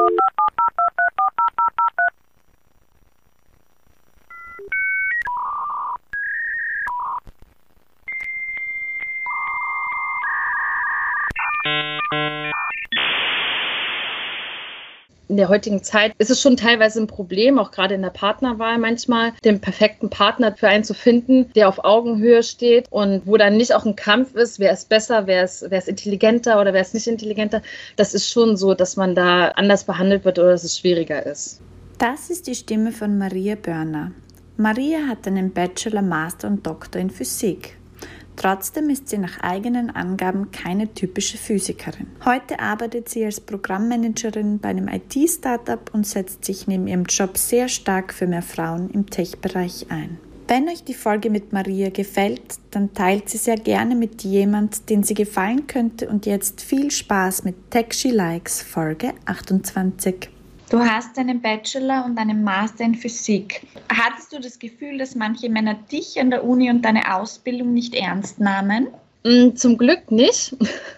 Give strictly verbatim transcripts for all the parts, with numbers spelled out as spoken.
In der heutigen Zeit ist es schon teilweise ein Problem, auch gerade in der Partnerwahl manchmal, den perfekten Partner für einen zu finden, der auf Augenhöhe steht und wo dann nicht auch ein Kampf ist, wer ist besser, wer ist, wer ist intelligenter oder wer ist nicht intelligenter. Das ist schon so, dass man da anders behandelt wird oder dass es schwieriger ist. Das ist die Stimme von Maria Börner. Maria hat einen Bachelor, Master und Doktor in Physik. Trotzdem ist sie nach eigenen Angaben keine typische Physikerin. Heute arbeitet sie als Programmmanagerin bei einem I T-Startup und setzt sich neben ihrem Job sehr stark für mehr Frauen im Tech-Bereich ein. Wenn euch die Folge mit Maria gefällt, dann teilt sie sehr gerne mit jemand, den sie gefallen könnte, und jetzt viel Spaß mit Tech She Likes Folge achtundzwanzig. Du hast einen Bachelor und einen Master in Physik. Hattest du das Gefühl, dass manche Männer dich an der Uni und deine Ausbildung nicht ernst nahmen? Zum Glück nicht.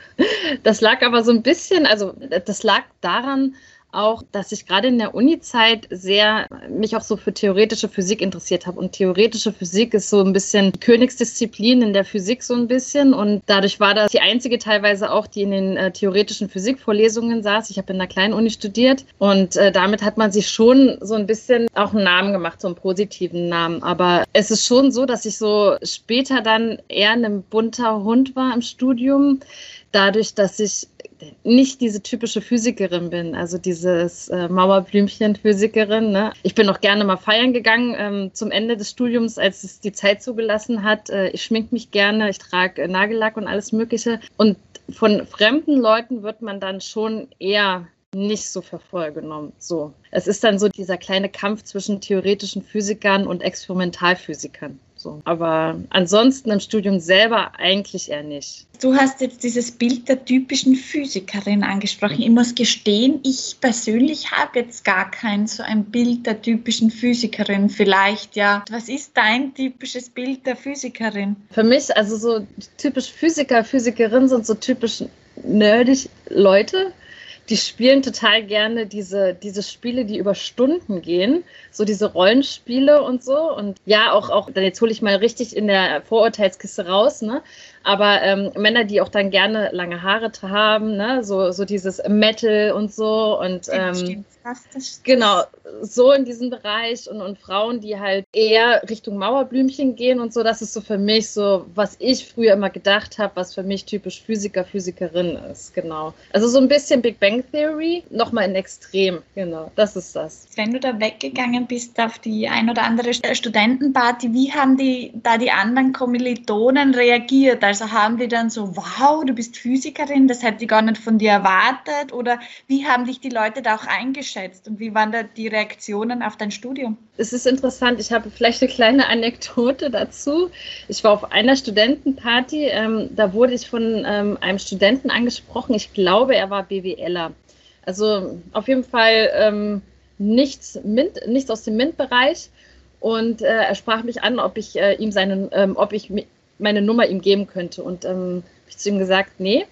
Das lag aber so ein bisschen, also das lag daran auch, dass ich gerade in der Uni-Zeit sehr mich auch so für theoretische Physik interessiert habe. Und theoretische Physik ist so ein bisschen die Königsdisziplin in der Physik so ein bisschen. Und dadurch war das die einzige teilweise auch, die in den äh, theoretischen Physikvorlesungen saß. Ich habe in einer kleinen Uni studiert und äh, damit hat man sich schon so ein bisschen auch einen Namen gemacht, so einen positiven Namen. Aber es ist schon so, dass ich so später dann eher ein bunter Hund war im Studium. Dadurch, dass ich nicht diese typische Physikerin bin, also dieses äh, Mauerblümchen-Physikerin. Ne? Ich bin auch gerne mal feiern gegangen ähm, zum Ende des Studiums, als es die Zeit zugelassen hat. Äh, ich schminke mich gerne, ich trage äh, Nagellack und alles Mögliche. Und von fremden Leuten wird man dann schon eher nicht so für voll genommen. So. Es ist dann so dieser kleine Kampf zwischen theoretischen Physikern und Experimentalphysikern. So. Aber ansonsten im Studium selber eigentlich eher nicht. Du hast jetzt dieses Bild der typischen Physikerin angesprochen. Ich muss gestehen, ich persönlich habe jetzt gar kein so ein Bild der typischen Physikerin. Vielleicht ja. Was ist dein typisches Bild der Physikerin? Für mich, also so typisch Physiker, Physikerin sind so typisch nerdig Leute. Die spielen total gerne diese, diese Spiele, die über Stunden gehen, so diese Rollenspiele und so. Und ja, auch, auch jetzt hole ich mal richtig in der Vorurteilskiste raus, ne? Aber ähm, Männer, die auch dann gerne lange Haare haben, ne? so, so dieses Metal und so. Und ähm, Stimmt, das, das genau, so in diesem Bereich. Und, und Frauen, die halt eher Richtung Mauerblümchen gehen und so. Das ist so für mich so, was ich früher immer gedacht habe, was für mich typisch Physiker, Physikerin ist. Genau. Also so ein bisschen Big Bang Theory, nochmal in Extrem. Genau, das ist das. Wenn du da weggegangen bist auf die ein oder andere Studentenparty, wie haben die da die anderen Kommilitonen reagiert? Also haben die dann so, wow, du bist Physikerin, das hätte ich gar nicht von dir erwartet? Oder wie haben dich die Leute da auch eingeschätzt? Und wie waren da die Reaktionen auf dein Studium? Es ist interessant, ich habe vielleicht eine kleine Anekdote dazu. Ich war auf einer Studentenparty, ähm, da wurde ich von ähm, einem Studenten angesprochen. Ich glaube, er war BWLer. Also auf jeden Fall ähm, nichts, Mint, nichts aus dem MINT-Bereich. Und äh, er sprach mich an, ob ich äh, ihm seinen, ähm, ob ich meine Nummer ihm geben könnte. Und ähm, habe ich zu ihm gesagt, nee,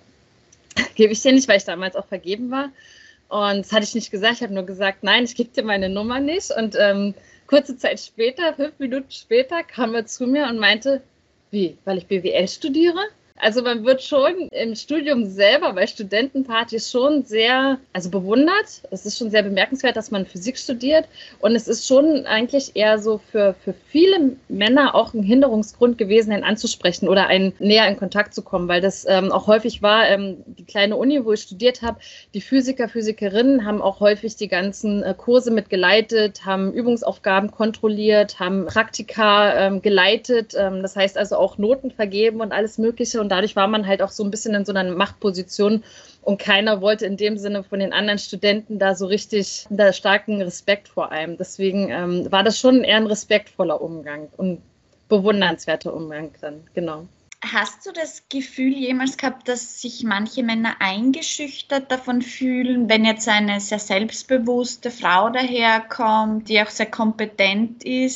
gebe ich dir nicht, weil ich damals auch vergeben war. Und das hatte ich nicht gesagt, ich habe nur gesagt, nein, ich gebe dir meine Nummer nicht. Und ähm, kurze Zeit später, fünf Minuten später, kam er zu mir und meinte, wie, weil ich B W L studiere? Also man wird schon im Studium selber bei Studentenpartys schon sehr, also bewundert. Es ist schon sehr bemerkenswert, dass man Physik studiert. Und es ist schon eigentlich eher so für, für viele Männer auch ein Hinderungsgrund gewesen, einen anzusprechen oder einen näher in Kontakt zu kommen. Weil das ähm, auch häufig war, ähm, die kleine Uni, wo ich studiert habe, die Physiker, Physikerinnen haben auch häufig die ganzen äh, Kurse mitgeleitet, haben Übungsaufgaben kontrolliert, haben Praktika ähm, geleitet. Ähm, das heißt also auch Noten vergeben und alles Mögliche. Und dadurch war man halt auch so ein bisschen in so einer Machtposition und keiner wollte in dem Sinne von den anderen Studenten da so richtig da starken Respekt vor einem. Deswegen ähm, war das schon eher ein respektvoller Umgang und bewundernswerter Umgang dann, genau. Hast du das Gefühl jemals gehabt, dass sich manche Männer eingeschüchtert davon fühlen, wenn jetzt eine sehr selbstbewusste Frau daherkommt, die auch sehr kompetent ist? Also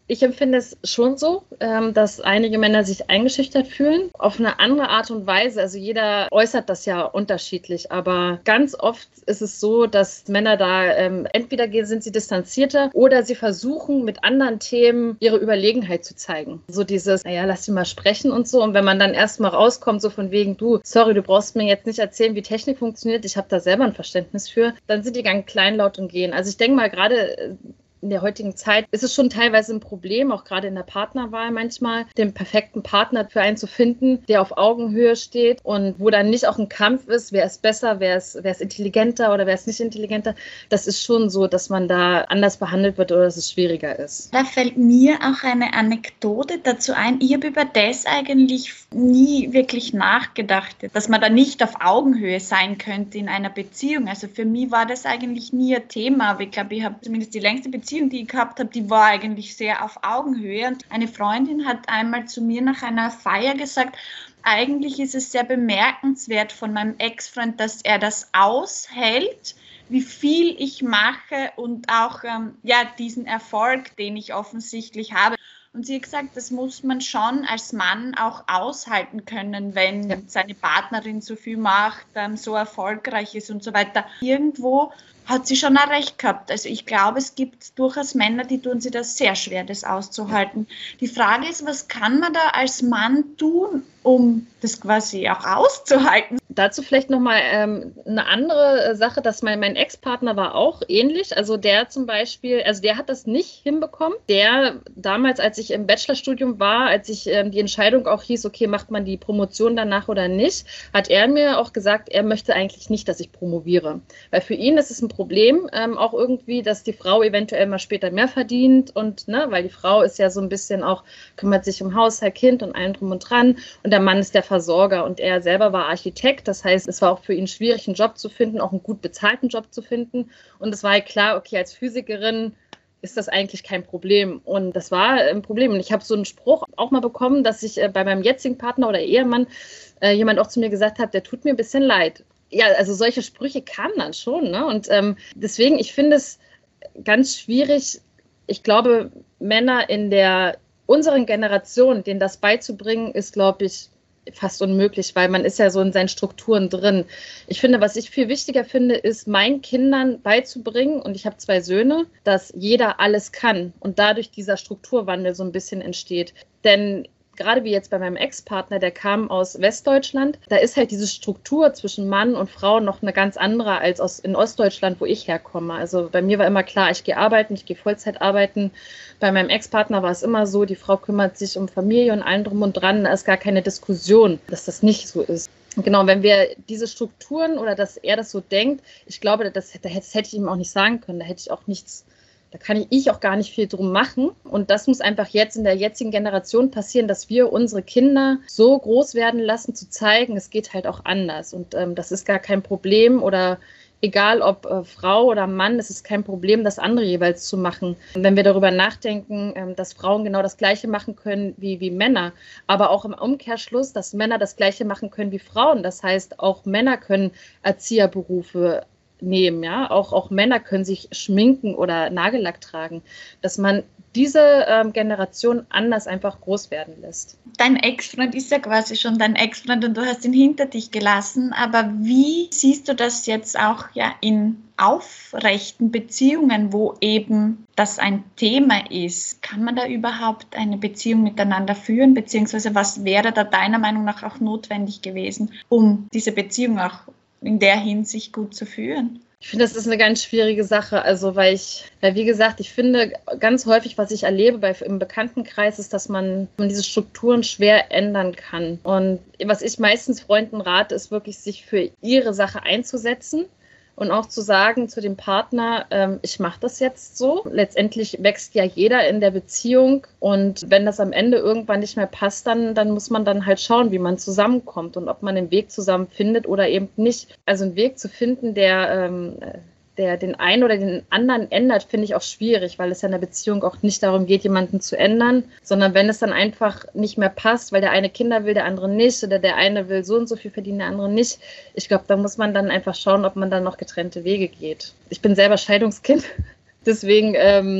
Ich empfinde es schon so, dass einige Männer sich eingeschüchtert fühlen. Auf eine andere Art und Weise. Also jeder äußert das ja unterschiedlich. Aber ganz oft ist es so, dass Männer da ähm, entweder sind sie distanzierter oder sie versuchen mit anderen Themen ihre Überlegenheit zu zeigen. So dieses, naja, lass sie mal sprechen und so. Und wenn man dann erstmal rauskommt, so von wegen, du, sorry, du brauchst mir jetzt nicht erzählen, wie Technik funktioniert. Ich habe da selber ein Verständnis für. Dann sind die ganz kleinlaut und gehen. Also ich denke mal, gerade in der heutigen Zeit ist es schon teilweise ein Problem, auch gerade in der Partnerwahl manchmal, den perfekten Partner für einen zu finden, der auf Augenhöhe steht und wo dann nicht auch ein Kampf ist, wer ist besser, wer ist, wer ist intelligenter oder wer ist nicht intelligenter. Das ist schon so, dass man da anders behandelt wird oder dass es schwieriger ist. Da fällt mir auch eine Anekdote dazu ein. Ich habe über das eigentlich nie wirklich nachgedacht, dass man da nicht auf Augenhöhe sein könnte in einer Beziehung. Also für mich war das eigentlich nie ein Thema, aber ich glaube, ich habe zumindest die längste Beziehung, die ich gehabt habe, die war eigentlich sehr auf Augenhöhe. Und eine Freundin hat einmal zu mir nach einer Feier gesagt, eigentlich ist es sehr bemerkenswert von meinem Ex-Freund, dass er das aushält, wie viel ich mache und auch ähm, ja, diesen Erfolg, den ich offensichtlich habe. Und sie hat gesagt, das muss man schon als Mann auch aushalten können, wenn ja. seine Partnerin so viel macht, ähm, so erfolgreich ist und so weiter. Irgendwo hat sie schon auch recht gehabt. Also ich glaube, es gibt durchaus Männer, die tun sich das sehr schwer, das auszuhalten. Die Frage ist, was kann man da als Mann tun, um das quasi auch auszuhalten? Dazu vielleicht nochmal ähm, eine andere Sache, dass mein, mein Ex-Partner war auch ähnlich. Also der zum Beispiel, also der hat das nicht hinbekommen. Der damals, als ich im Bachelorstudium war, als ich ähm, die Entscheidung auch hieß, okay, macht man die Promotion danach oder nicht, hat er mir auch gesagt, er möchte eigentlich nicht, dass ich promoviere. Weil für ihn ist es ein Problem ähm, auch irgendwie, dass die Frau eventuell mal später mehr verdient und, ne, weil die Frau ist ja so ein bisschen auch, kümmert sich um Haushalt, Kind und allem drum und dran und der Mann ist der Versorger und er selber war Architekt, das heißt, es war auch für ihn schwierig, einen Job zu finden, auch einen gut bezahlten Job zu finden und es war halt klar, okay, als Physikerin ist das eigentlich kein Problem und das war ein Problem und ich habe so einen Spruch auch mal bekommen, dass ich äh, bei meinem jetzigen Partner oder Ehemann äh, jemand auch zu mir gesagt hat, der tut mir ein bisschen leid. Ja, also solche Sprüche kamen dann schon, ne? Und ähm, deswegen, ich finde es ganz schwierig, ich glaube, Männer in der unseren Generation, denen das beizubringen, ist, glaube ich, fast unmöglich, weil man ist ja so in seinen Strukturen drin. Ich finde, was ich viel wichtiger finde, ist, meinen Kindern beizubringen, und ich habe zwei Söhne, dass jeder alles kann und dadurch dieser Strukturwandel so ein bisschen entsteht. Denn gerade wie jetzt bei meinem Ex-Partner, der kam aus Westdeutschland, da ist halt diese Struktur zwischen Mann und Frau noch eine ganz andere als aus, in Ostdeutschland, wo ich herkomme. Also bei mir war immer klar, ich gehe arbeiten, ich gehe Vollzeit arbeiten. Bei meinem Ex-Partner war es immer so, die Frau kümmert sich um Familie und allem drum und dran. Da ist gar keine Diskussion, dass das nicht so ist. Genau, wenn wir diese Strukturen oder dass er das so denkt, ich glaube, das, das hätte ich ihm auch nicht sagen können, da hätte ich auch nichts Da kann ich auch gar nicht viel drum machen. Und das muss einfach jetzt in der jetzigen Generation passieren, dass wir unsere Kinder so groß werden lassen, zu zeigen, es geht halt auch anders. Und ähm, das ist gar kein Problem oder egal ob äh, Frau oder Mann, es ist kein Problem, das andere jeweils zu machen. Und wenn wir darüber nachdenken, ähm, dass Frauen genau das Gleiche machen können wie, wie Männer, aber auch im Umkehrschluss, dass Männer das Gleiche machen können wie Frauen. Das heißt, auch Männer können Erzieherberufe nehmen, ja, auch, auch Männer können sich schminken oder Nagellack tragen, dass man diese ähm, Generation anders einfach groß werden lässt. Dein Ex-Freund ist ja quasi schon dein Ex-Freund und du hast ihn hinter dich gelassen, aber wie siehst du das jetzt auch ja in aufrechten Beziehungen, wo eben das ein Thema ist? Kann man da überhaupt eine Beziehung miteinander führen, beziehungsweise was wäre da deiner Meinung nach auch notwendig gewesen, um diese Beziehung auch in der Hinsicht gut zu führen? Ich finde, das ist eine ganz schwierige Sache, also weil ich, weil wie gesagt, ich finde ganz häufig, was ich erlebe bei, im Bekanntenkreis, ist, dass man, man diese Strukturen schwer ändern kann. Und was ich meistens Freunden rate, ist wirklich, sich für ihre Sache einzusetzen. Und auch zu sagen zu dem Partner, ähm, ich mache das jetzt so. Letztendlich wächst ja jeder in der Beziehung und wenn das am Ende irgendwann nicht mehr passt, dann, dann muss man dann halt schauen, wie man zusammenkommt und ob man den Weg zusammen findet oder eben nicht. Also einen Weg zu finden, der, ähm, der den einen oder den anderen ändert, finde ich auch schwierig, weil es ja in der Beziehung auch nicht darum geht, jemanden zu ändern, sondern wenn es dann einfach nicht mehr passt, weil der eine Kinder will, der andere nicht oder der eine will so und so viel verdienen, der andere nicht. Ich glaube, da muss man dann einfach schauen, ob man dann noch getrennte Wege geht. Ich bin selber Scheidungskind, deswegen ähm,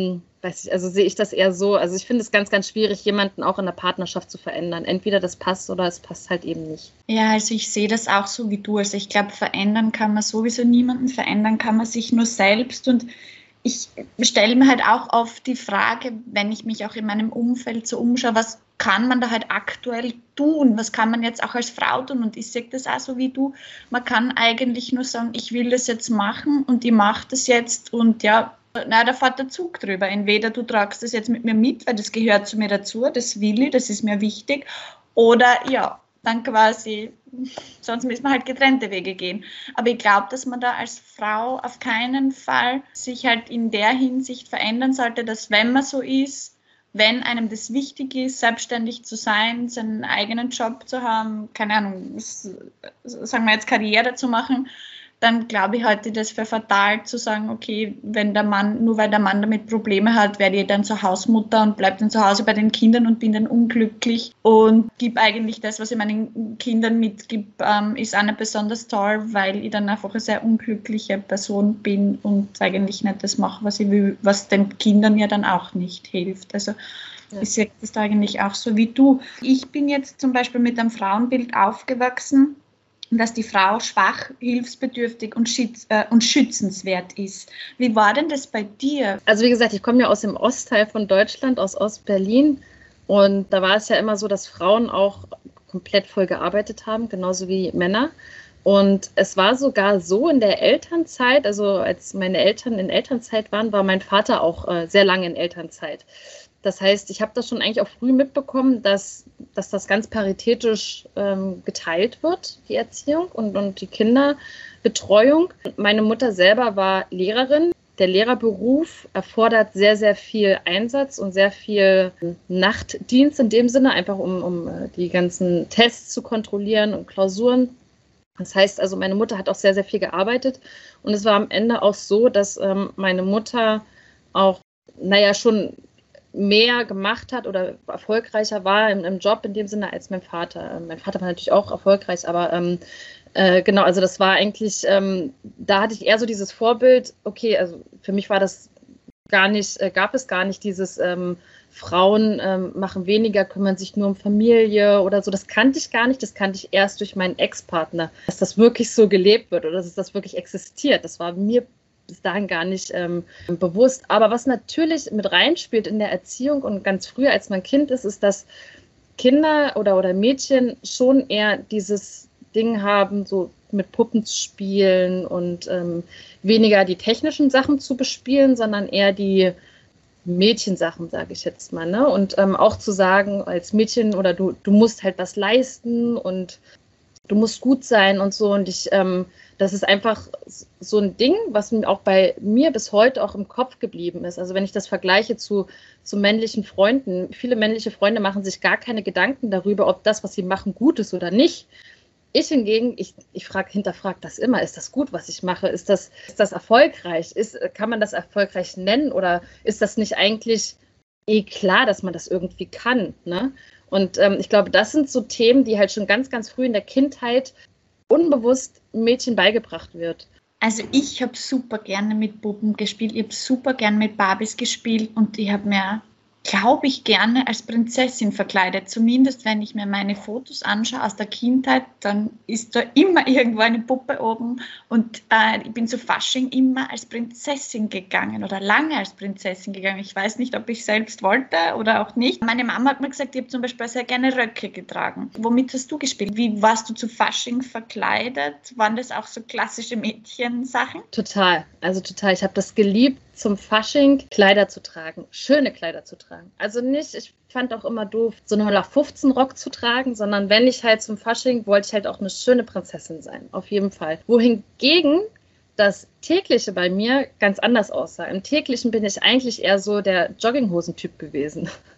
weiß ich, also sehe ich das eher so. Also ich finde es ganz, ganz schwierig, jemanden auch in der Partnerschaft zu verändern. Entweder das passt oder es passt halt eben nicht. Ja, also ich sehe das auch so wie du. Also ich glaube, verändern kann man sowieso niemanden, verändern kann man sich nur selbst. Und ich stelle mir halt auch oft die Frage, wenn ich mich auch in meinem Umfeld so umschaue, was kann man da halt aktuell tun? Was kann man jetzt auch als Frau tun? Und ich sehe das auch so wie du. Man kann eigentlich nur sagen, ich will das jetzt machen und ich mache das jetzt und ja, na, da fährt der Zug drüber. Entweder du tragst das jetzt mit mir mit, weil das gehört zu mir dazu, das will ich, das ist mir wichtig. Oder ja, dann quasi, sonst müssen wir halt getrennte Wege gehen. Aber ich glaube, dass man da als Frau auf keinen Fall sich halt in der Hinsicht verändern sollte, dass wenn man so ist, wenn einem das wichtig ist, selbstständig zu sein, seinen eigenen Job zu haben, keine Ahnung, sagen wir jetzt Karriere zu machen, dann glaube ich, halte ich das für fatal zu sagen, okay, wenn der Mann, nur weil der Mann damit Probleme hat, werde ich dann zur Hausmutter und bleibe dann zu Hause bei den Kindern und bin dann unglücklich und gebe eigentlich das, was ich meinen Kindern mitgebe, ähm, ist auch nicht besonders toll, weil ich dann einfach eine sehr unglückliche Person bin und eigentlich nicht das mache, was ich will, was den Kindern ja dann auch nicht hilft. Also ja. Ich sehe das eigentlich auch so wie du. Ich bin jetzt zum Beispiel mit einem Frauenbild aufgewachsen, dass die Frau schwach, hilfsbedürftig und, schütz, äh, und schützenswert ist. Wie war denn das bei dir? Also wie gesagt, ich komme ja aus dem Ostteil von Deutschland, aus Ostberlin. Und da war es ja immer so, dass Frauen auch komplett voll gearbeitet haben, genauso wie Männer. Und es war sogar so in der Elternzeit, also als meine Eltern in Elternzeit waren, war mein Vater auch äh, sehr lange in Elternzeit. Das heißt, ich habe das schon eigentlich auch früh mitbekommen, dass, dass das ganz paritätisch ähm, geteilt wird, die Erziehung und, und die Kinderbetreuung. Meine Mutter selber war Lehrerin. Der Lehrerberuf erfordert sehr, sehr viel Einsatz und sehr viel Nachtdienst in dem Sinne, einfach um, um die ganzen Tests zu kontrollieren und Klausuren. Das heißt also, meine Mutter hat auch sehr, sehr viel gearbeitet. Und es war am Ende auch so, dass ähm, meine Mutter auch, naja, schon mehr gemacht hat oder erfolgreicher war im, im Job in dem Sinne als mein Vater. Mein Vater war natürlich auch erfolgreich, aber ähm, äh, genau, also das war eigentlich, ähm, da hatte ich eher so dieses Vorbild, okay, also für mich war das gar nicht, äh, gab es gar nicht dieses ähm, Frauen ähm, machen weniger, kümmern sich nur um Familie oder so. Das kannte ich gar nicht, das kannte ich erst durch meinen Ex-Partner, dass das wirklich so gelebt wird oder dass das wirklich existiert. Das war mir bis dahin gar nicht ähm, bewusst. Aber was natürlich mit reinspielt in der Erziehung und ganz früh, als man Kind ist, ist, dass Kinder oder, oder Mädchen schon eher dieses Ding haben, so mit Puppen zu spielen und ähm, weniger die technischen Sachen zu bespielen, sondern eher die Mädchensachen, sage ich jetzt mal. Ne? Und ähm, auch zu sagen, als Mädchen oder du, du musst halt was leisten und du musst gut sein und so. Und ich, ähm, das ist einfach so ein Ding, was auch bei mir bis heute auch im Kopf geblieben ist. Also wenn ich das vergleiche zu, zu männlichen Freunden, viele männliche Freunde machen sich gar keine Gedanken darüber, ob das, was sie machen, gut ist oder nicht. Ich hingegen, ich, ich frage, hinterfrage das immer, ist das gut, was ich mache? Ist das, ist das erfolgreich? Ist, kann man das erfolgreich nennen oder ist das nicht eigentlich eh klar, dass man das irgendwie kann, ne? Und ähm, ich glaube, das sind so Themen, die halt schon ganz, ganz früh in der Kindheit unbewusst Mädchen beigebracht wird. Also ich habe super gerne mit Puppen gespielt, ich habe super gerne mit Barbies gespielt und ich habe mir, glaube ich, gerne als Prinzessin verkleidet. Zumindest wenn ich mir meine Fotos anschaue aus der Kindheit, dann ist da immer irgendwo eine Puppe oben und äh, ich bin zu Fasching immer als Prinzessin gegangen oder lange als Prinzessin gegangen. Ich weiß nicht, ob ich selbst wollte oder auch nicht. Meine Mama hat mir gesagt, ich habe zum Beispiel sehr gerne Röcke getragen. Womit hast du gespielt? Wie warst du zu Fasching verkleidet? Waren das auch so klassische Mädchensachen? Total, also total. Ich habe das geliebt, zum Fasching Kleider zu tragen, schöne Kleider zu tragen. Also nicht, ich fand auch immer doof, so einen null acht fünfzehn Rock zu tragen, sondern wenn ich halt zum Fasching, wollte ich halt auch eine schöne Prinzessin sein, auf jeden Fall. Wohingegen das Tägliche bei mir ganz anders aussah. Im Täglichen bin ich eigentlich eher so der Jogginghosen-Typ gewesen.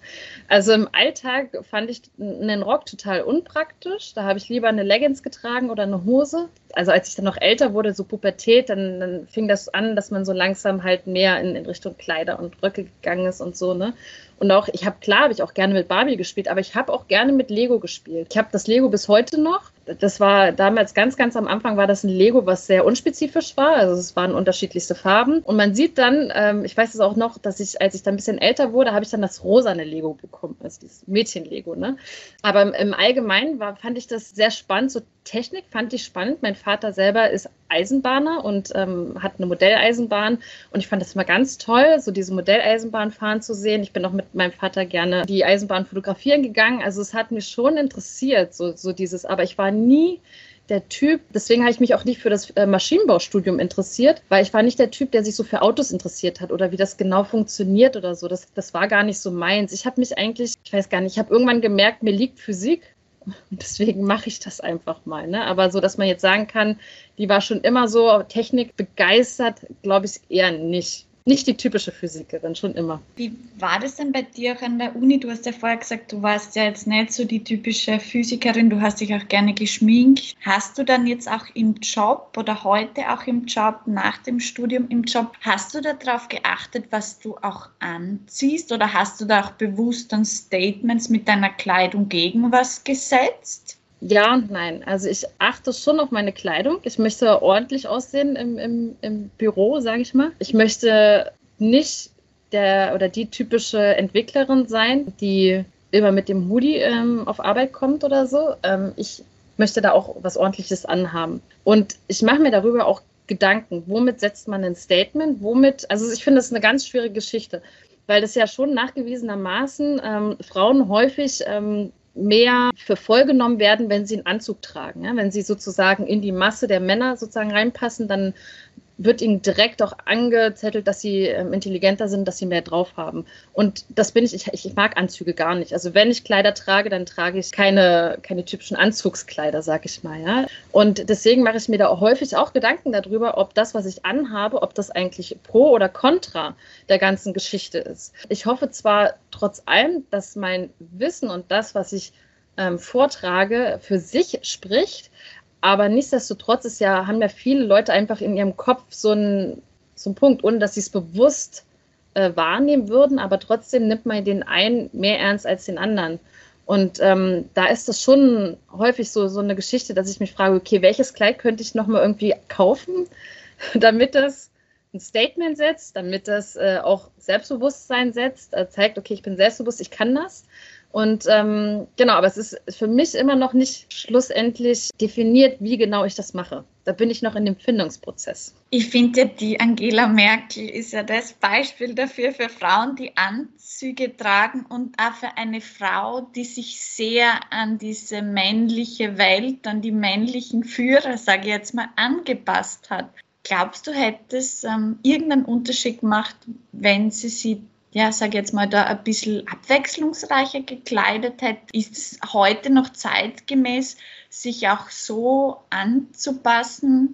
Also im Alltag fand ich einen Rock total unpraktisch. Da habe ich lieber eine Leggings getragen oder eine Hose. Also als ich dann noch älter wurde, so Pubertät, dann, dann fing das an, dass man so langsam halt mehr in, in Richtung Kleider und Röcke gegangen ist und so, ne? Und auch, ich habe, klar, habe ich auch gerne mit Barbie gespielt, aber ich habe auch gerne mit Lego gespielt. Ich habe das Lego bis heute noch. Das war damals ganz, ganz am Anfang war das ein Lego, was sehr unspezifisch war. Also es waren unterschiedlichste Farben. Und man sieht dann, ähm, ich weiß es auch noch, dass ich, als ich dann ein bisschen älter wurde, habe ich dann das rosane Lego bekommen, also dieses Mädchen-Lego, ne? Aber im, im Allgemeinen war, fand ich das sehr spannend. So Technik fand ich spannend. Mein Vater selber ist Eisenbahner und ähm, hat eine Modelleisenbahn. Und ich fand das immer ganz toll, so diese Modelleisenbahn fahren zu sehen. Ich bin auch mit meinem Vater gerne die Eisenbahn fotografieren gegangen. Also es hat mich schon interessiert, so, so dieses, aber ich war nie der Typ, deswegen habe ich mich auch nicht für das äh, Maschinenbaustudium interessiert, weil ich war nicht der Typ, der sich so für Autos interessiert hat oder wie das genau funktioniert oder so. Das, das war gar nicht so meins. Ich habe mich eigentlich, ich weiß gar nicht, ich habe irgendwann gemerkt, mir liegt Physik und deswegen mache ich das einfach mal. Ne? Aber so, dass man jetzt sagen kann, die war schon immer so Technik begeistert, glaube ich eher nicht. Nicht die typische Physikerin, schon immer. Wie war das denn bei dir auch an der Uni? Du hast ja vorher gesagt, du warst ja jetzt nicht so die typische Physikerin, du hast dich auch gerne geschminkt. Hast du dann jetzt auch im Job oder heute auch im Job, nach dem Studium im Job, hast du darauf geachtet, was du auch anziehst oder hast du da auch bewusst dann Statements mit deiner Kleidung gegen was gesetzt? Ja und nein. Also ich achte schon auf meine Kleidung. Ich möchte ordentlich aussehen im, im, im Büro, sage ich mal. Ich möchte nicht der oder die typische Entwicklerin sein, die immer mit dem Hoodie ähm, auf Arbeit kommt oder so. Ähm, ich möchte da auch was Ordentliches anhaben. Und ich mache mir darüber auch Gedanken. Womit setzt man ein Statement? Womit, also ich finde das eine ganz schwierige Geschichte, weil das ja schon nachgewiesenermaßen ähm, Frauen häufig ähm, mehr für voll genommen werden, wenn sie einen Anzug tragen. Ja? Wenn sie sozusagen in die Masse der Männer sozusagen reinpassen, dann wird ihnen direkt auch angezettelt, dass sie ähm, intelligenter sind, dass sie mehr drauf haben. Und das bin ich, ich, ich mag Anzüge gar nicht. Also wenn ich Kleider trage, dann trage ich keine, keine typischen Anzugskleider, sag ich mal. Ja? Und deswegen mache ich mir da auch häufig auch Gedanken darüber, ob das, was ich anhabe, ob das eigentlich pro oder contra der ganzen Geschichte ist. Ich hoffe zwar trotz allem, dass mein Wissen und das, was ich ähm, vortrage, für sich spricht, aber nichtsdestotrotz ist ja, haben ja viele Leute einfach in ihrem Kopf so einen, so einen Punkt, ohne dass sie es bewusst äh, wahrnehmen würden, aber trotzdem nimmt man den einen mehr ernst als den anderen. Und ähm, da ist das schon häufig so, so eine Geschichte, dass ich mich frage, okay, welches Kleid könnte ich nochmal irgendwie kaufen, damit das ein Statement setzt, damit das äh, auch Selbstbewusstsein setzt, äh, zeigt, okay, ich bin selbstbewusst, ich kann das. Und ähm, genau, aber es ist für mich immer noch nicht schlussendlich definiert, wie genau ich das mache. Da bin ich noch in dem Findungsprozess. Ich finde ja, die Angela Merkel ist ja das Beispiel dafür für Frauen, die Anzüge tragen und auch für eine Frau, die sich sehr an diese männliche Welt, an die männlichen Führer, sage ich jetzt mal, angepasst hat. Glaubst du, hätte es ähm, irgendeinen Unterschied gemacht, wenn sie sie ja, sag jetzt mal, da ein bisschen abwechslungsreicher gekleidet hätte? Ist es heute noch zeitgemäß, sich auch so anzupassen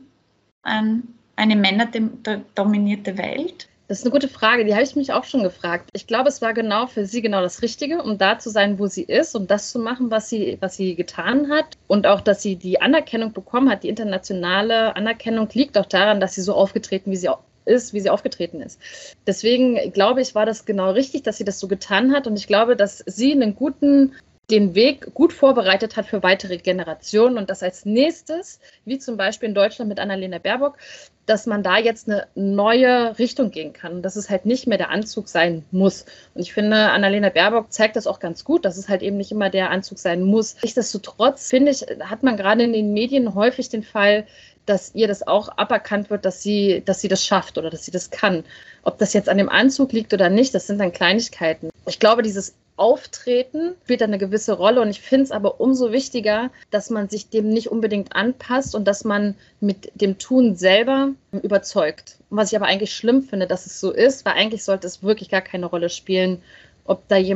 an eine männerdominierte Welt? Das ist eine gute Frage, die habe ich mich auch schon gefragt. Ich glaube, es war genau für sie genau das Richtige, um da zu sein, wo sie ist, um das zu machen, was sie, was sie getan hat. Und auch, dass sie die Anerkennung bekommen hat, die internationale Anerkennung liegt auch daran, dass sie so aufgetreten, wie sie auch ist, wie sie aufgetreten ist. Deswegen glaube ich, war das genau richtig, dass sie das so getan hat und ich glaube, dass sie einen guten, den Weg gut vorbereitet hat für weitere Generationen und dass als nächstes, wie zum Beispiel in Deutschland mit Annalena Baerbock, dass man da jetzt eine neue Richtung gehen kann und dass es halt nicht mehr der Anzug sein muss. Und ich finde, Annalena Baerbock zeigt das auch ganz gut, dass es halt eben nicht immer der Anzug sein muss. Nichtsdestotrotz, finde ich, hat man gerade in den Medien häufig den Fall, dass ihr das auch aberkannt wird, dass sie, dass sie das schafft oder dass sie das kann. Ob das jetzt an dem Anzug liegt oder nicht, das sind dann Kleinigkeiten. Ich glaube, dieses Auftreten spielt eine gewisse Rolle und ich finde es aber umso wichtiger, dass man sich dem nicht unbedingt anpasst und dass man mit dem Tun selber überzeugt. Und was ich aber eigentlich schlimm finde, dass es so ist, weil eigentlich sollte es wirklich gar keine Rolle spielen, ob da jemand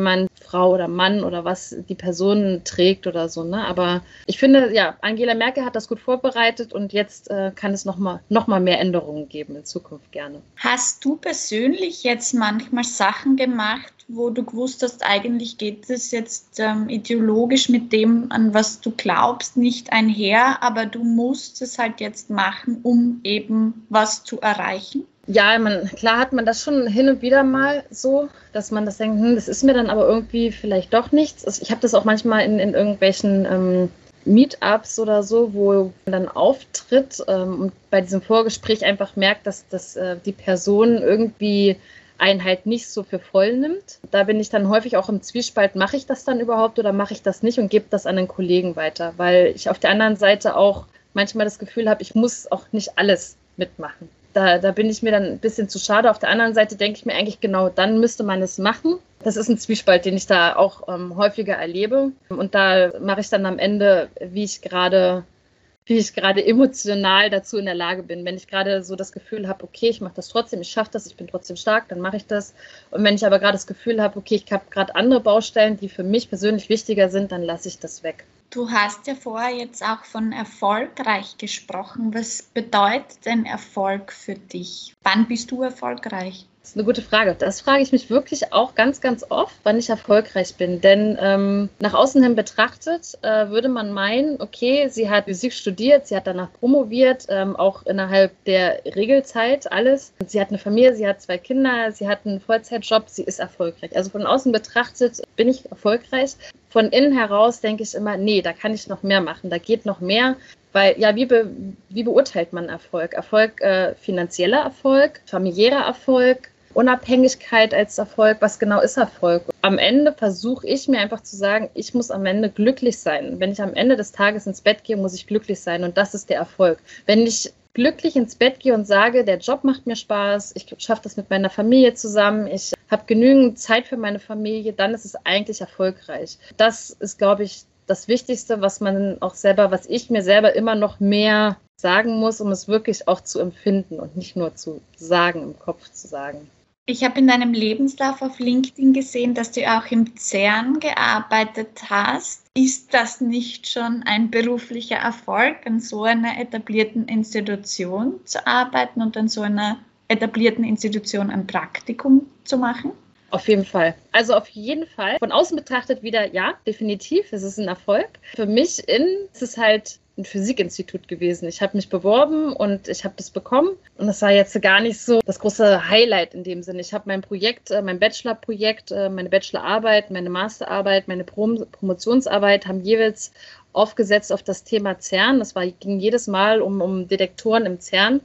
Frau oder Mann oder was die Person trägt oder so. Ne? Aber ich finde, ja, Angela Merkel hat das gut vorbereitet und jetzt äh, kann es nochmal noch mal mehr Änderungen geben in Zukunft gerne. Hast du persönlich jetzt manchmal Sachen gemacht, wo du gewusst hast, eigentlich geht es jetzt ähm, ideologisch mit dem, an was du glaubst, nicht einher, aber du musst es halt jetzt machen, um eben was zu erreichen? Ja, man, klar hat man das schon hin und wieder mal so, dass man das denkt, hm, das ist mir dann aber irgendwie vielleicht doch nichts. Also ich habe das auch manchmal in, in irgendwelchen ähm, Meetups oder so, wo man dann auftritt ähm, und bei diesem Vorgespräch einfach merkt, dass, dass äh, die Person irgendwie einen halt nicht so für voll nimmt. Da bin ich dann häufig auch im Zwiespalt, mache ich das dann überhaupt oder mache ich das nicht und gebe das an den Kollegen weiter, weil ich auf der anderen Seite auch manchmal das Gefühl habe, ich muss auch nicht alles mitmachen. Da, da bin ich mir dann ein bisschen zu schade. Auf der anderen Seite denke ich mir eigentlich genau, dann müsste man es machen. Das ist ein Zwiespalt, den ich da auch ähm, häufiger erlebe. Und da mache ich dann am Ende, wie ich gerade wie ich gerade emotional dazu in der Lage bin. Wenn ich gerade so das Gefühl habe, okay, ich mache das trotzdem, ich schaffe das, ich bin trotzdem stark, dann mache ich das. Und wenn ich aber gerade das Gefühl habe, okay, ich habe gerade andere Baustellen, die für mich persönlich wichtiger sind, dann lasse ich das weg. Du hast ja vorher jetzt auch von erfolgreich gesprochen. Was bedeutet denn Erfolg für dich? Wann bist du erfolgreich? Das ist eine gute Frage. Das frage ich mich wirklich auch ganz, ganz oft, wann ich erfolgreich bin. Denn ähm, nach außen hin betrachtet äh, würde man meinen, okay, sie hat Physik studiert, sie hat danach promoviert, ähm, auch innerhalb der Regelzeit alles. Sie hat eine Familie, sie hat zwei Kinder, sie hat einen Vollzeitjob, sie ist erfolgreich. Also von außen betrachtet bin ich erfolgreich. Von innen heraus denke ich immer, nee, da kann ich noch mehr machen, da geht noch mehr. Weil, ja, wie, be, wie beurteilt man Erfolg? Erfolg, äh, finanzieller Erfolg, familiärer Erfolg, Unabhängigkeit als Erfolg, was genau ist Erfolg? Am Ende versuche ich mir einfach zu sagen, ich muss am Ende glücklich sein. Wenn ich am Ende des Tages ins Bett gehe, muss ich glücklich sein und das ist der Erfolg. Wenn ich glücklich ins Bett gehe und sage, der Job macht mir Spaß, ich schaffe das mit meiner Familie zusammen, ich habe genügend Zeit für meine Familie, dann ist es eigentlich erfolgreich. Das ist, glaube ich, das Wichtigste, was man auch selber, was ich mir selber immer noch mehr sagen muss, um es wirklich auch zu empfinden und nicht nur zu sagen, im Kopf zu sagen. Ich habe in deinem Lebenslauf auf LinkedIn gesehen, dass du auch im CERN gearbeitet hast. Ist das nicht schon ein beruflicher Erfolg, an so einer etablierten Institution zu arbeiten und an so einer etablierten Institution ein Praktikum zu machen? Auf jeden Fall. Also auf jeden Fall. Von außen betrachtet wieder, ja, definitiv. Es ist ein Erfolg. Für mich innen ist es halt ein Physikinstitut gewesen. Ich habe mich beworben und ich habe das bekommen. Und das war jetzt gar nicht so das große Highlight in dem Sinne. Ich habe mein Projekt, mein Bachelorprojekt, meine Bachelorarbeit, meine Masterarbeit, meine Prom- Promotionsarbeit haben jeweils aufgesetzt auf das Thema CERN. Das war, ging jedes Mal um, um Detektoren im CERN.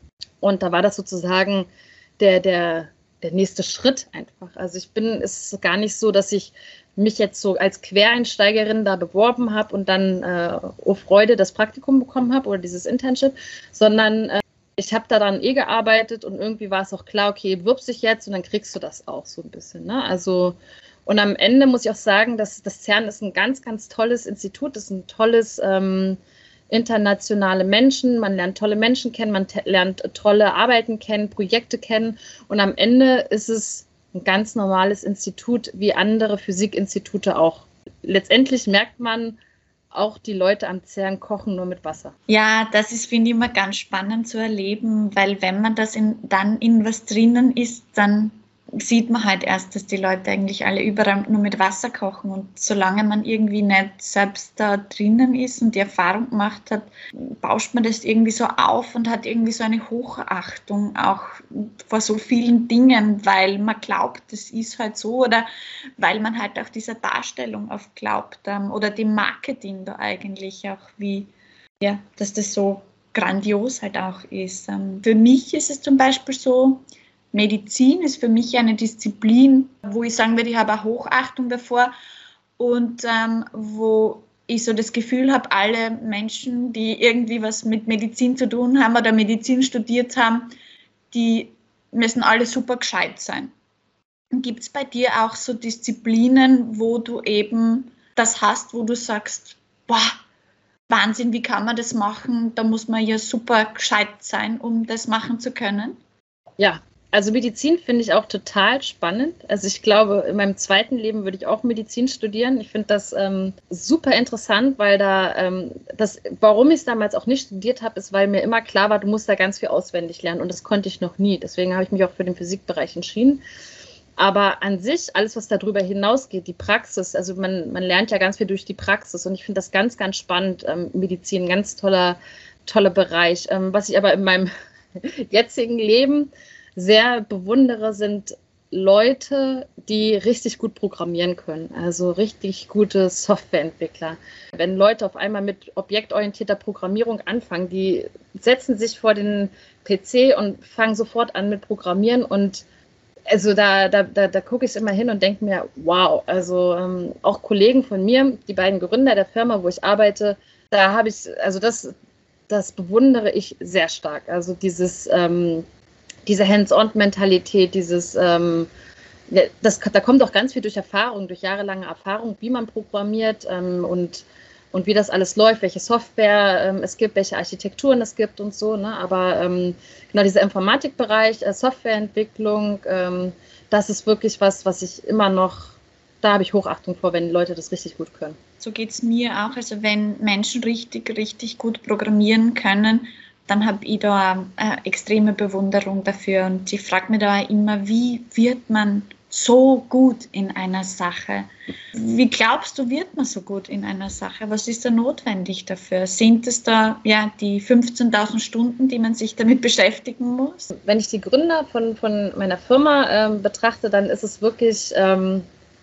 Und da war das sozusagen der, der, der nächste Schritt einfach. Also ich bin, es ist gar nicht so, dass ich mich jetzt so als Quereinsteigerin da beworben habe und dann äh, oh Freude das Praktikum bekommen habe oder dieses Internship, sondern äh, ich habe da dann eh gearbeitet und irgendwie war es auch klar, okay, bewirbst dich jetzt und dann kriegst du das auch so ein bisschen. Ne? Also und am Ende muss ich auch sagen, dass das CERN ist ein ganz, ganz tolles Institut, ist ein tolles ähm, internationale Menschen, man lernt tolle Menschen kennen, man te- lernt tolle Arbeiten kennen, Projekte kennen und am Ende ist es ein ganz normales Institut wie andere Physikinstitute auch. Letztendlich merkt man, auch die Leute am CERN kochen nur mit Wasser. Ja, das ist, finde ich, immer ganz spannend zu erleben, weil wenn man das in, dann in was drinnen ist, dann sieht man halt erst, dass die Leute eigentlich alle überall nur mit Wasser kochen. Und solange man irgendwie nicht selbst da drinnen ist und die Erfahrung gemacht hat, bauscht man das irgendwie so auf und hat irgendwie so eine Hochachtung auch vor so vielen Dingen, weil man glaubt, das ist halt so oder weil man halt auch dieser Darstellung oft glaubt ähm, oder dem Marketing da eigentlich auch wie, ja, dass das so grandios halt auch ist. Ähm, für mich ist es zum Beispiel so, Medizin ist für mich eine Disziplin, wo ich sagen würde, ich habe eine Hochachtung davor und ähm, wo ich so das Gefühl habe, alle Menschen, die irgendwie was mit Medizin zu tun haben oder Medizin studiert haben, die müssen alle super gescheit sein. Gibt es bei dir auch so Disziplinen, wo du eben das hast, wo du sagst, boah, Wahnsinn, wie kann man das machen? Da muss man ja super gescheit sein, um das machen zu können. Ja, Also Medizin finde ich auch total spannend. Also ich glaube, in meinem zweiten Leben würde ich auch Medizin studieren. Ich finde das ähm, super interessant, weil da, ähm, das, warum ich es damals auch nicht studiert habe, ist, weil mir immer klar war, du musst da ganz viel auswendig lernen und das konnte ich noch nie. Deswegen habe ich mich auch für den Physikbereich entschieden. Aber an sich, alles, was darüber hinausgeht, die Praxis, also man, man lernt ja ganz viel durch die Praxis und ich finde das ganz, ganz spannend. Ähm, Medizin, ein ganz toller, toller Bereich. Ähm, was ich aber in meinem jetzigen Leben sehr bewundere, sind Leute, die richtig gut programmieren können, also richtig gute Softwareentwickler. Wenn Leute auf einmal mit objektorientierter Programmierung anfangen, die setzen sich vor den P C und fangen sofort an mit Programmieren und also da, da, da, da gucke ich immer hin und denke mir, wow, also ähm, auch Kollegen von mir, die beiden Gründer der Firma, wo ich arbeite, da habe ich, also das, das bewundere ich sehr stark. Also dieses ähm, diese Hands-on-Mentalität, dieses, ähm, das, da kommt auch ganz viel durch Erfahrung, durch jahrelange Erfahrung, wie man programmiert ähm, und, und wie das alles läuft, welche Software ähm, es gibt, welche Architekturen es gibt und so. Ne? Aber ähm, genau dieser Informatikbereich, äh, Softwareentwicklung, ähm, das ist wirklich was, was ich immer noch, da habe ich Hochachtung vor, wenn die Leute das richtig gut können. So geht es mir auch. Also wenn Menschen richtig, richtig gut programmieren können, dann habe ich da eine extreme Bewunderung dafür. Und ich frage mich da immer, wie wird man so gut in einer Sache? Wie glaubst du, wird man so gut in einer Sache? Was ist da notwendig dafür? Sind es da ja die fünfzehntausend Stunden, die man sich damit beschäftigen muss? Wenn ich die Gründer von, von meiner Firma ähm, betrachte, dann ist es wirklich ähm,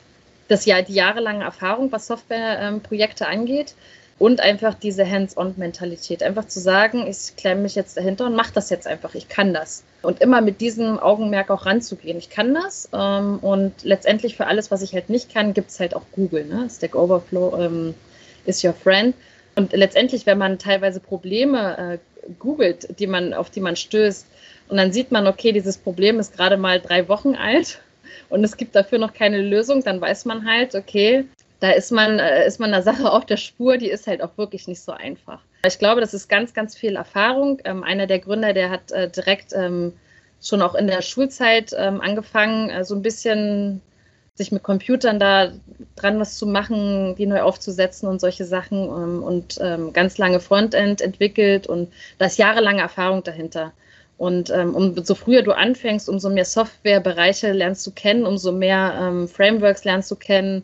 das Jahr, die jahrelange Erfahrung, was Softwareprojekte ähm, angeht. Und einfach diese Hands-on-Mentalität. Einfach zu sagen, ich klemme mich jetzt dahinter und mache das jetzt einfach. Ich kann das. Und immer mit diesem Augenmerk auch ranzugehen. Ich kann das. Ähm, und letztendlich für alles, was ich halt nicht kann, gibt es halt auch Google. Ne? Stack Overflow ähm, is your friend. Und letztendlich, wenn man teilweise Probleme äh, googelt, die man, auf die man stößt, und dann sieht man, okay, dieses Problem ist gerade mal drei Wochen alt und es gibt dafür noch keine Lösung, dann weiß man halt, okay, da ist man, ist man einer Sache auf der Spur, die ist halt auch wirklich nicht so einfach. Ich glaube, das ist ganz, ganz viel Erfahrung. Ähm, einer der Gründer, der hat äh, direkt ähm, schon auch in der Schulzeit ähm, angefangen, äh, so ein bisschen sich mit Computern da dran was zu machen, die neu aufzusetzen und solche Sachen ähm, und ähm, ganz lange Frontend entwickelt und da ist jahrelange Erfahrung dahinter. Und ähm, umso früher du anfängst, umso mehr Softwarebereiche lernst du kennen, umso mehr ähm, Frameworks lernst du kennen.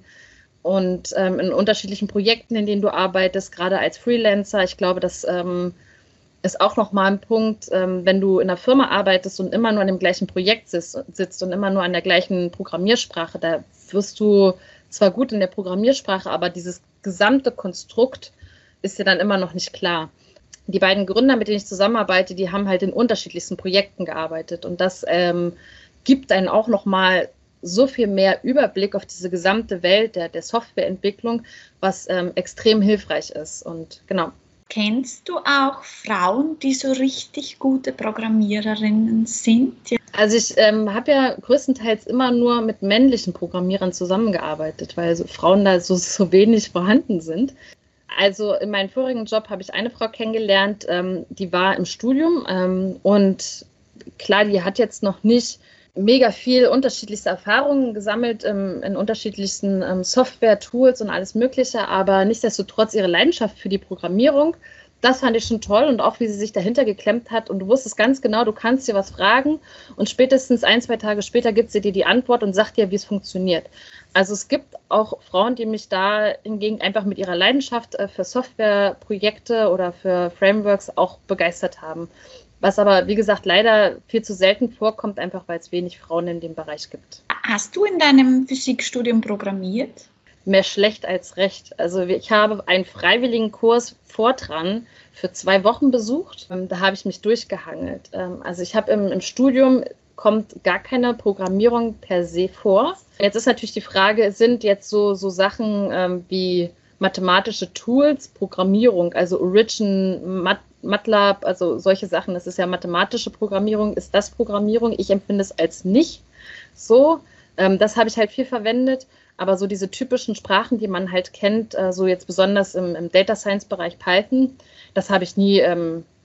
Und ähm, in unterschiedlichen Projekten, in denen du arbeitest, gerade als Freelancer, ich glaube, das ähm, ist auch nochmal ein Punkt, ähm, wenn du in einer Firma arbeitest und immer nur an dem gleichen Projekt sitzt, sitzt und immer nur an der gleichen Programmiersprache, da wirst du zwar gut in der Programmiersprache, aber dieses gesamte Konstrukt ist dir dann immer noch nicht klar. Die beiden Gründer, mit denen ich zusammenarbeite, die haben halt in unterschiedlichsten Projekten gearbeitet und das ähm, gibt einen auch nochmal so viel mehr Überblick auf diese gesamte Welt der, der Softwareentwicklung, was ähm, extrem hilfreich ist. Und genau. Kennst du auch Frauen, die so richtig gute Programmiererinnen sind? Also ich ähm, habe ja größtenteils immer nur mit männlichen Programmierern zusammengearbeitet, weil so Frauen da so, so wenig vorhanden sind. Also in meinem vorigen Job habe ich eine Frau kennengelernt, ähm, die war im Studium ähm, und klar, die hat jetzt noch nicht mega viel unterschiedlichste Erfahrungen gesammelt ähm, in unterschiedlichsten ähm, Software-Tools und alles Mögliche, aber nichtsdestotrotz ihre Leidenschaft für die Programmierung, das fand ich schon toll und auch wie sie sich dahinter geklemmt hat und du wusstest ganz genau, du kannst dir was fragen und spätestens ein, zwei Tage später gibt sie dir die Antwort und sagt dir, wie es funktioniert. Also es gibt auch Frauen, die mich da hingegen einfach mit ihrer Leidenschaft äh, für Softwareprojekte oder für Frameworks auch begeistert haben. Was aber, wie gesagt, leider viel zu selten vorkommt, einfach weil es wenig Frauen in dem Bereich gibt. Hast du in deinem Physikstudium programmiert? Mehr schlecht als recht. Also ich habe einen freiwilligen Kurs Fortran für zwei Wochen besucht. Da habe ich mich durchgehangelt. Also ich habe im, im Studium kommt gar keine Programmierung per se vor. Jetzt ist natürlich die Frage, sind jetzt so, so Sachen ähm, wie mathematische Tools, Programmierung, also Origin, Mat MATLAB, also solche Sachen, das ist ja mathematische Programmierung, ist das Programmierung? Ich empfinde es als nicht so. Ähm, das habe ich halt viel verwendet, aber so diese typischen Sprachen, die man halt kennt, äh, so jetzt besonders im, im Data Science Bereich Python, das habe ich nie, ähm,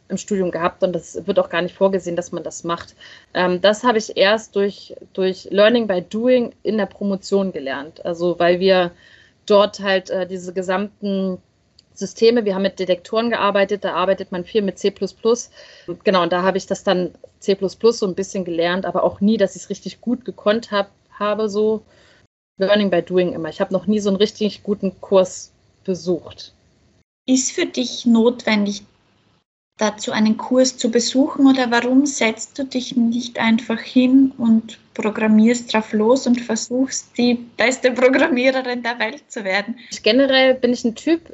im Studium gehabt und das wird auch gar nicht vorgesehen, dass man das macht. Ähm, das habe ich erst durch, durch Learning by Doing in der Promotion gelernt. Also weil wir dort halt äh, diese gesamten Systeme, wir haben mit Detektoren gearbeitet, da arbeitet man viel mit C plus plus. Genau, und da habe ich das dann C plus plus so ein bisschen gelernt, aber auch nie, dass ich es richtig gut gekonnt hab, habe, so Learning by Doing immer. Ich habe noch nie so einen richtig guten Kurs besucht. Ist für dich notwendig, dazu einen Kurs zu besuchen oder warum setzt du dich nicht einfach hin und programmierst drauf los und versuchst, die beste Programmiererin der Welt zu werden? Generell bin ich ein Typ,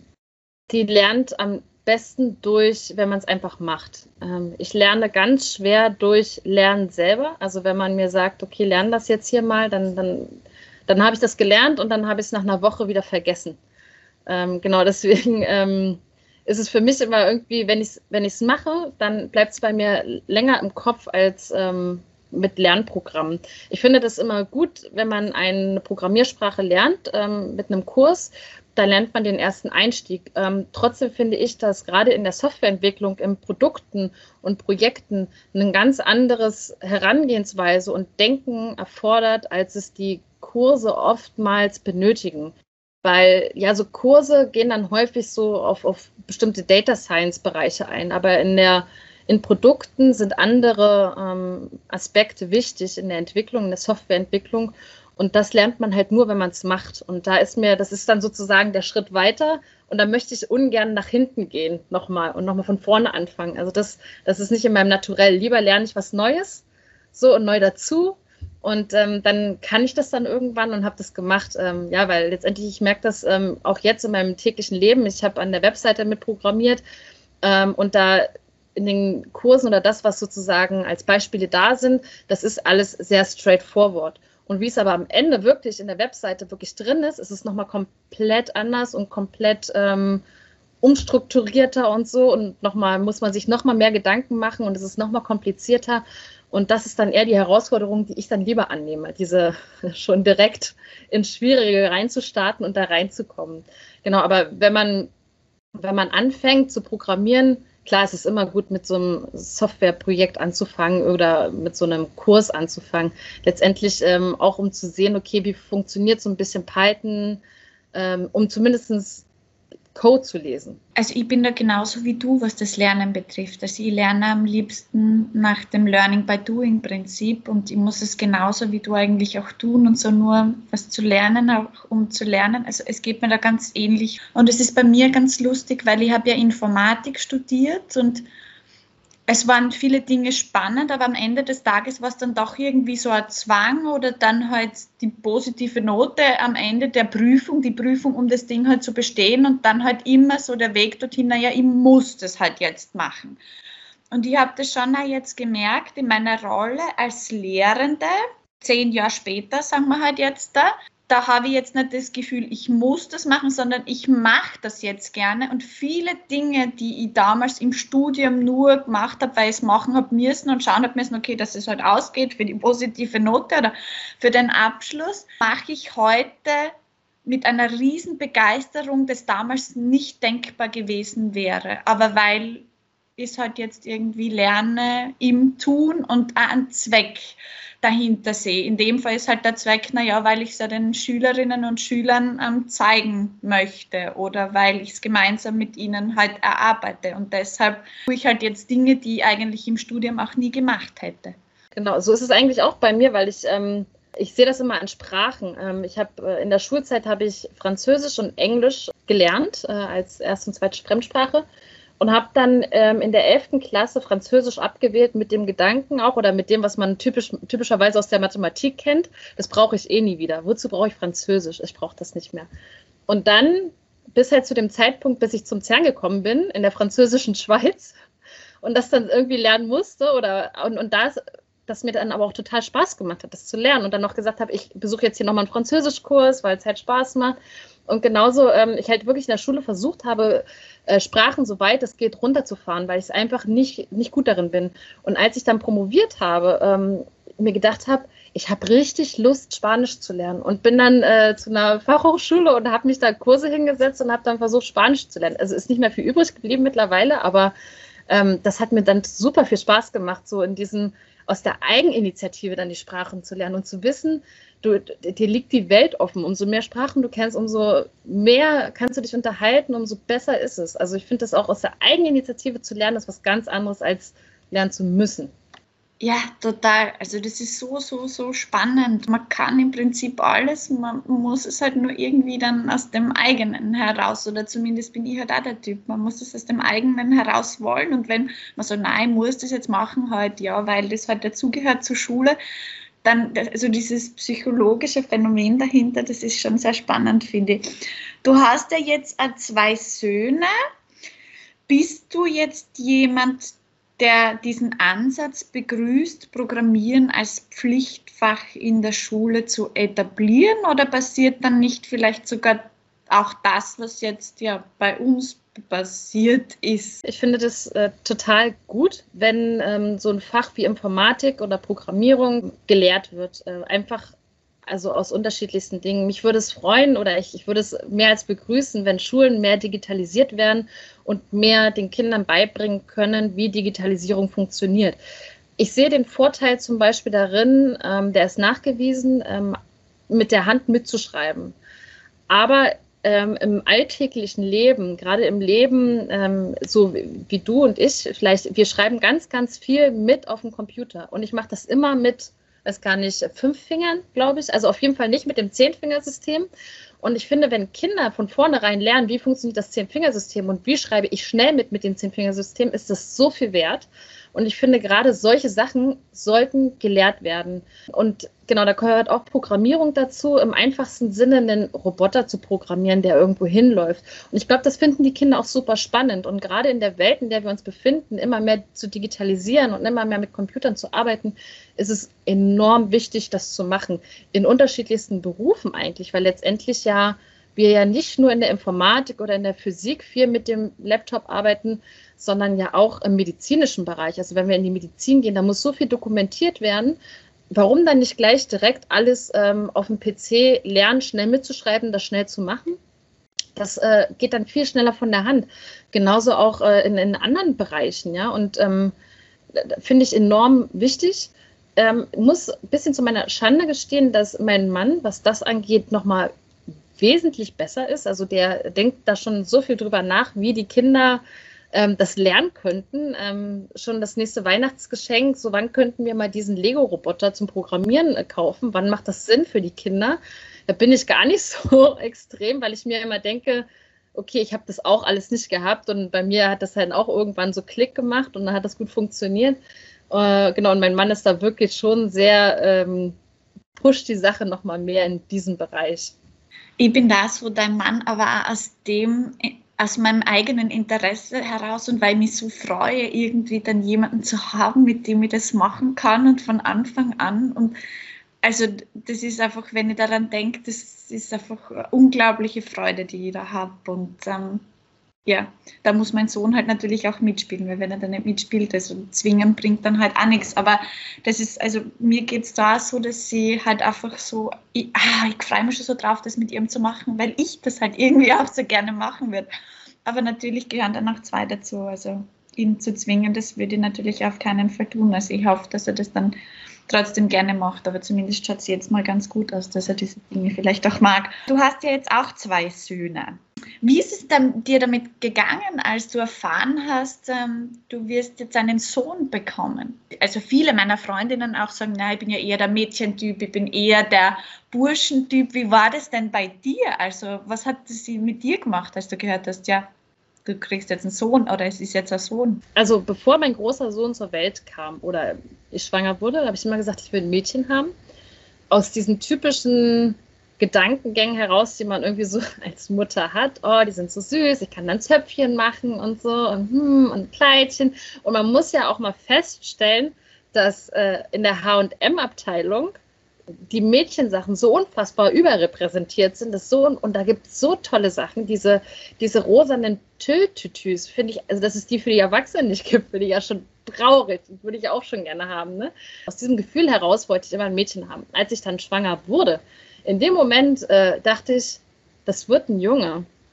die lernt am besten durch, wenn man es einfach macht. Ähm, ich lerne ganz schwer durch Lernen selber. Also wenn man mir sagt, okay, lerne das jetzt hier mal, dann, dann, dann habe ich das gelernt und dann habe ich es nach einer Woche wieder vergessen. Ähm, genau deswegen ähm, ist es für mich immer irgendwie, wenn ich es wenn ich es mache, dann bleibt es bei mir länger im Kopf als ähm, mit Lernprogrammen. Ich finde das immer gut, wenn man eine Programmiersprache lernt ähm, mit einem Kurs. Da lernt man den ersten Einstieg. Ähm, trotzdem finde ich, dass gerade in der Softwareentwicklung, in Produkten und Projekten ein ganz anderes Herangehensweise und Denken erfordert, als es die Kurse oftmals benötigen. Weil ja, so Kurse gehen dann häufig so auf, auf bestimmte Data Science Bereiche ein, aber in der in Produkten sind andere ähm, Aspekte wichtig in der Entwicklung, in der Softwareentwicklung. Und das lernt man halt nur, wenn man es macht. Und da ist mir, das ist dann sozusagen der Schritt weiter. Und da möchte ich ungern nach hinten gehen nochmal und nochmal von vorne anfangen. Also das, das ist nicht in meinem Naturell. Lieber lerne ich was Neues, so und neu dazu. Und ähm, dann kann ich das dann irgendwann und habe das gemacht. Ähm, ja, weil letztendlich, ich merke das ähm, auch jetzt in meinem täglichen Leben. Ich habe an der Webseite mit programmiert ähm, und da in den Kursen oder das, was sozusagen als Beispiele da sind, das ist alles sehr straightforward. Und wie es aber am Ende wirklich in der Webseite wirklich drin ist, ist es nochmal komplett anders und komplett ähm, umstrukturierter und so. Und nochmal muss man sich nochmal mehr Gedanken machen und es ist nochmal komplizierter. Und das ist dann eher die Herausforderung, die ich dann lieber annehme, diese schon direkt ins Schwierige reinzustarten und da reinzukommen. Genau, aber wenn man, wenn man anfängt zu programmieren, klar, es ist immer gut, mit so einem Softwareprojekt anzufangen oder mit so einem Kurs anzufangen. Letztendlich ähm, auch, um zu sehen, okay, wie funktioniert so ein bisschen Python, ähm, um zumindest Code zu lesen. Also ich bin da genauso wie du, was das Lernen betrifft. Also ich lerne am liebsten nach dem Learning by Doing Prinzip und ich muss es genauso wie du eigentlich auch tun und so nur was zu lernen, auch um zu lernen. Also es geht mir da ganz ähnlich. Und es ist bei mir ganz lustig, weil ich habe ja Informatik studiert und es waren viele Dinge spannend, aber am Ende des Tages war es dann doch irgendwie so ein Zwang oder dann halt die positive Note am Ende der Prüfung, die Prüfung, um das Ding halt zu bestehen und dann halt immer so der Weg dorthin, naja, ich muss das halt jetzt machen. Und ich habe das schon auch jetzt gemerkt in meiner Rolle als Lehrende, zehn Jahre später, sagen wir halt jetzt da, da habe ich jetzt nicht das Gefühl, ich muss das machen, sondern ich mache das jetzt gerne. Und viele Dinge, die ich damals im Studium nur gemacht habe, weil ich es machen habe müssen und schauen habe müssen, okay, dass es halt ausgeht für die positive Note oder für den Abschluss, mache ich heute mit einer riesen Begeisterung, das damals nicht denkbar gewesen wäre. Aber weil ich es halt jetzt irgendwie lerne im Tun und auch einen Zweck dahinter sehe. In dem Fall ist halt der Zweck, naja, weil ich es ja den Schülerinnen und Schülern ähm, zeigen möchte oder weil ich es gemeinsam mit ihnen halt erarbeite. Und deshalb tue ich halt jetzt Dinge, die ich eigentlich im Studium auch nie gemacht hätte. Genau, so ist es eigentlich auch bei mir, weil ich, ähm, ich sehe das immer an Sprachen. Ähm, ich habe äh, in der Schulzeit habe ich Französisch und Englisch gelernt äh, als erste und zweite Fremdsprache. Und habe dann ähm, in der elften Klasse Französisch abgewählt mit dem Gedanken auch oder mit dem, was man typisch, typischerweise aus der Mathematik kennt, das brauche ich eh nie wieder. Wozu brauche ich Französisch? Ich brauche das nicht mehr. Und dann bis halt zu dem Zeitpunkt, bis ich zum CERN gekommen bin, in der französischen Schweiz und das dann irgendwie lernen musste oder und, und das, das mir dann aber auch total Spaß gemacht hat, das zu lernen und dann noch gesagt habe, ich besuche jetzt hier nochmal einen Französischkurs, weil es halt Spaß macht. Und genauso, ähm, ich halt wirklich in der Schule versucht habe, äh, Sprachen so weit es geht runterzufahren, weil ich es einfach nicht, nicht gut darin bin. Und als ich dann promoviert habe, ähm, mir gedacht habe, ich habe richtig Lust, Spanisch zu lernen und bin dann äh, zu einer Fachhochschule und habe mich da Kurse hingesetzt und habe dann versucht, Spanisch zu lernen. Also ist nicht mehr viel übrig geblieben mittlerweile, aber ähm, das hat mir dann super viel Spaß gemacht, so in diesem, aus der Eigeninitiative dann die Sprachen zu lernen und zu wissen, du, dir liegt die Welt offen. Umso mehr Sprachen du kennst, umso mehr kannst du dich unterhalten, umso besser ist es. Also ich finde das auch aus der Eigeninitiative zu lernen, ist was ganz anderes als lernen zu müssen. Ja, total. Also das ist so, so, so spannend. Man kann im Prinzip alles, man muss es halt nur irgendwie dann aus dem eigenen heraus, oder zumindest bin ich halt auch der Typ, man muss es aus dem eigenen heraus wollen, und wenn man so, nein, ich muss das jetzt machen halt, ja, weil das halt dazugehört zur Schule, dann, also dieses psychologische Phänomen dahinter, das ist schon sehr spannend, finde ich. Du hast ja jetzt auch zwei Söhne. Bist du jetzt jemand, der diesen Ansatz begrüßt, Programmieren als Pflichtfach in der Schule zu etablieren, oder passiert dann nicht vielleicht sogar auch das, was jetzt ja bei uns passiert ist? Ich finde das äh, total gut, wenn ähm, so ein Fach wie Informatik oder Programmierung gelehrt wird. Äh, einfach also aus unterschiedlichsten Dingen. Mich würde es freuen oder ich, ich würde es mehr als begrüßen, wenn Schulen mehr digitalisiert werden und mehr den Kindern beibringen können, wie Digitalisierung funktioniert. Ich sehe den Vorteil zum Beispiel darin, ähm, der ist nachgewiesen, ähm, mit der Hand mitzuschreiben. Aber ähm, im alltäglichen Leben, gerade im Leben, ähm, so wie, wie du und ich, vielleicht, wir schreiben ganz, ganz viel mit auf dem Computer. Und ich mache das immer mit, weiß gar nicht, fünf Fingern, glaube ich. Also auf jeden Fall nicht mit dem Zehn-Fingersystem. Und ich finde, wenn Kinder von vornherein lernen, wie funktioniert das Zehn-Fingersystem und wie schreibe ich schnell mit mit dem Zehn-Fingersystem, ist das so viel wert. Und ich finde, gerade solche Sachen sollten gelehrt werden. Und genau, da gehört auch Programmierung dazu, im einfachsten Sinne einen Roboter zu programmieren, der irgendwo hinläuft. Und ich glaube, das finden die Kinder auch super spannend. Und gerade in der Welt, in der wir uns befinden, immer mehr zu digitalisieren und immer mehr mit Computern zu arbeiten, ist es enorm wichtig, das zu machen. In unterschiedlichsten Berufen eigentlich, weil letztendlich ja wir ja nicht nur in der Informatik oder in der Physik viel mit dem Laptop arbeiten, sondern ja auch im medizinischen Bereich. Also wenn wir in die Medizin gehen, da muss so viel dokumentiert werden. Warum dann nicht gleich direkt alles ähm, auf dem P C lernen, schnell mitzuschreiben, das schnell zu machen? Das äh, geht dann viel schneller von der Hand. Genauso auch äh, in, in anderen Bereichen. Ja? Und ähm, finde ich enorm wichtig. Ähm, muss ein bisschen zu meiner Schande gestehen, dass mein Mann, was das angeht, nochmal wesentlich besser ist. Also der denkt da schon so viel drüber nach, wie die Kinder ähm, das lernen könnten. Ähm, schon das nächste Weihnachtsgeschenk, so wann könnten wir mal diesen Lego-Roboter zum Programmieren äh, kaufen? Wann macht das Sinn für die Kinder? Da bin ich gar nicht so extrem, weil ich mir immer denke, okay, ich habe das auch alles nicht gehabt und bei mir hat das halt auch irgendwann so Klick gemacht und dann hat das gut funktioniert. Äh, genau, und mein Mann ist da wirklich schon sehr, ähm, pusht die Sache nochmal mehr in diesem Bereich. Ich bin da so dein Mann, aber auch aus dem, aus meinem eigenen Interesse heraus und weil ich mich so freue, irgendwie dann jemanden zu haben, mit dem ich das machen kann und von Anfang an. Und also das ist einfach, wenn ich daran denke, das ist einfach eine unglaubliche Freude, die ich da habe. Und ähm, ja, da muss mein Sohn halt natürlich auch mitspielen, weil wenn er dann nicht mitspielt, also zwingen bringt dann halt auch nichts. Aber das ist, also mir geht es da so, dass sie halt einfach so, ich, ah, ich freue mich schon so drauf, das mit ihm zu machen, weil ich das halt irgendwie auch so gerne machen würde. Aber natürlich gehören dann auch zwei dazu, also ihn zu zwingen, das würde ich natürlich auf keinen Fall tun. Also ich hoffe, dass er das dann trotzdem gerne macht, aber zumindest schaut es jetzt mal ganz gut aus, dass er diese Dinge vielleicht auch mag. Du hast ja jetzt auch zwei Söhne. Wie ist es dann, dir damit gegangen, als du erfahren hast, ähm, du wirst jetzt einen Sohn bekommen? Also viele meiner Freundinnen auch sagen, na, ich bin ja eher der Mädchentyp, ich bin eher der Burschentyp. Wie war das denn bei dir? Also was hat sie mit dir gemacht, als du gehört hast, ja, du kriegst jetzt einen Sohn oder es ist jetzt ein Sohn? Also bevor mein großer Sohn zur Welt kam oder ich schwanger wurde, habe ich immer gesagt, ich will ein Mädchen haben. Aus diesen typischen Gedankengängen heraus, die man irgendwie so als Mutter hat. Oh, die sind so süß, ich kann dann Zöpfchen machen und so und, hm, und Kleidchen. Und man muss ja auch mal feststellen, dass äh, in der H und M-Abteilung die Mädchensachen so unfassbar überrepräsentiert sind. Das so, und da gibt es so tolle Sachen. Diese, diese rosanen Tülltütüs, finde ich, also dass es die für die Erwachsenen nicht gibt, finde ich ja schon traurig. Das würde ich auch schon gerne haben. Ne? Aus diesem Gefühl heraus wollte ich immer ein Mädchen haben. Als ich dann schwanger wurde, in dem Moment äh, dachte ich, das wird ein Junge.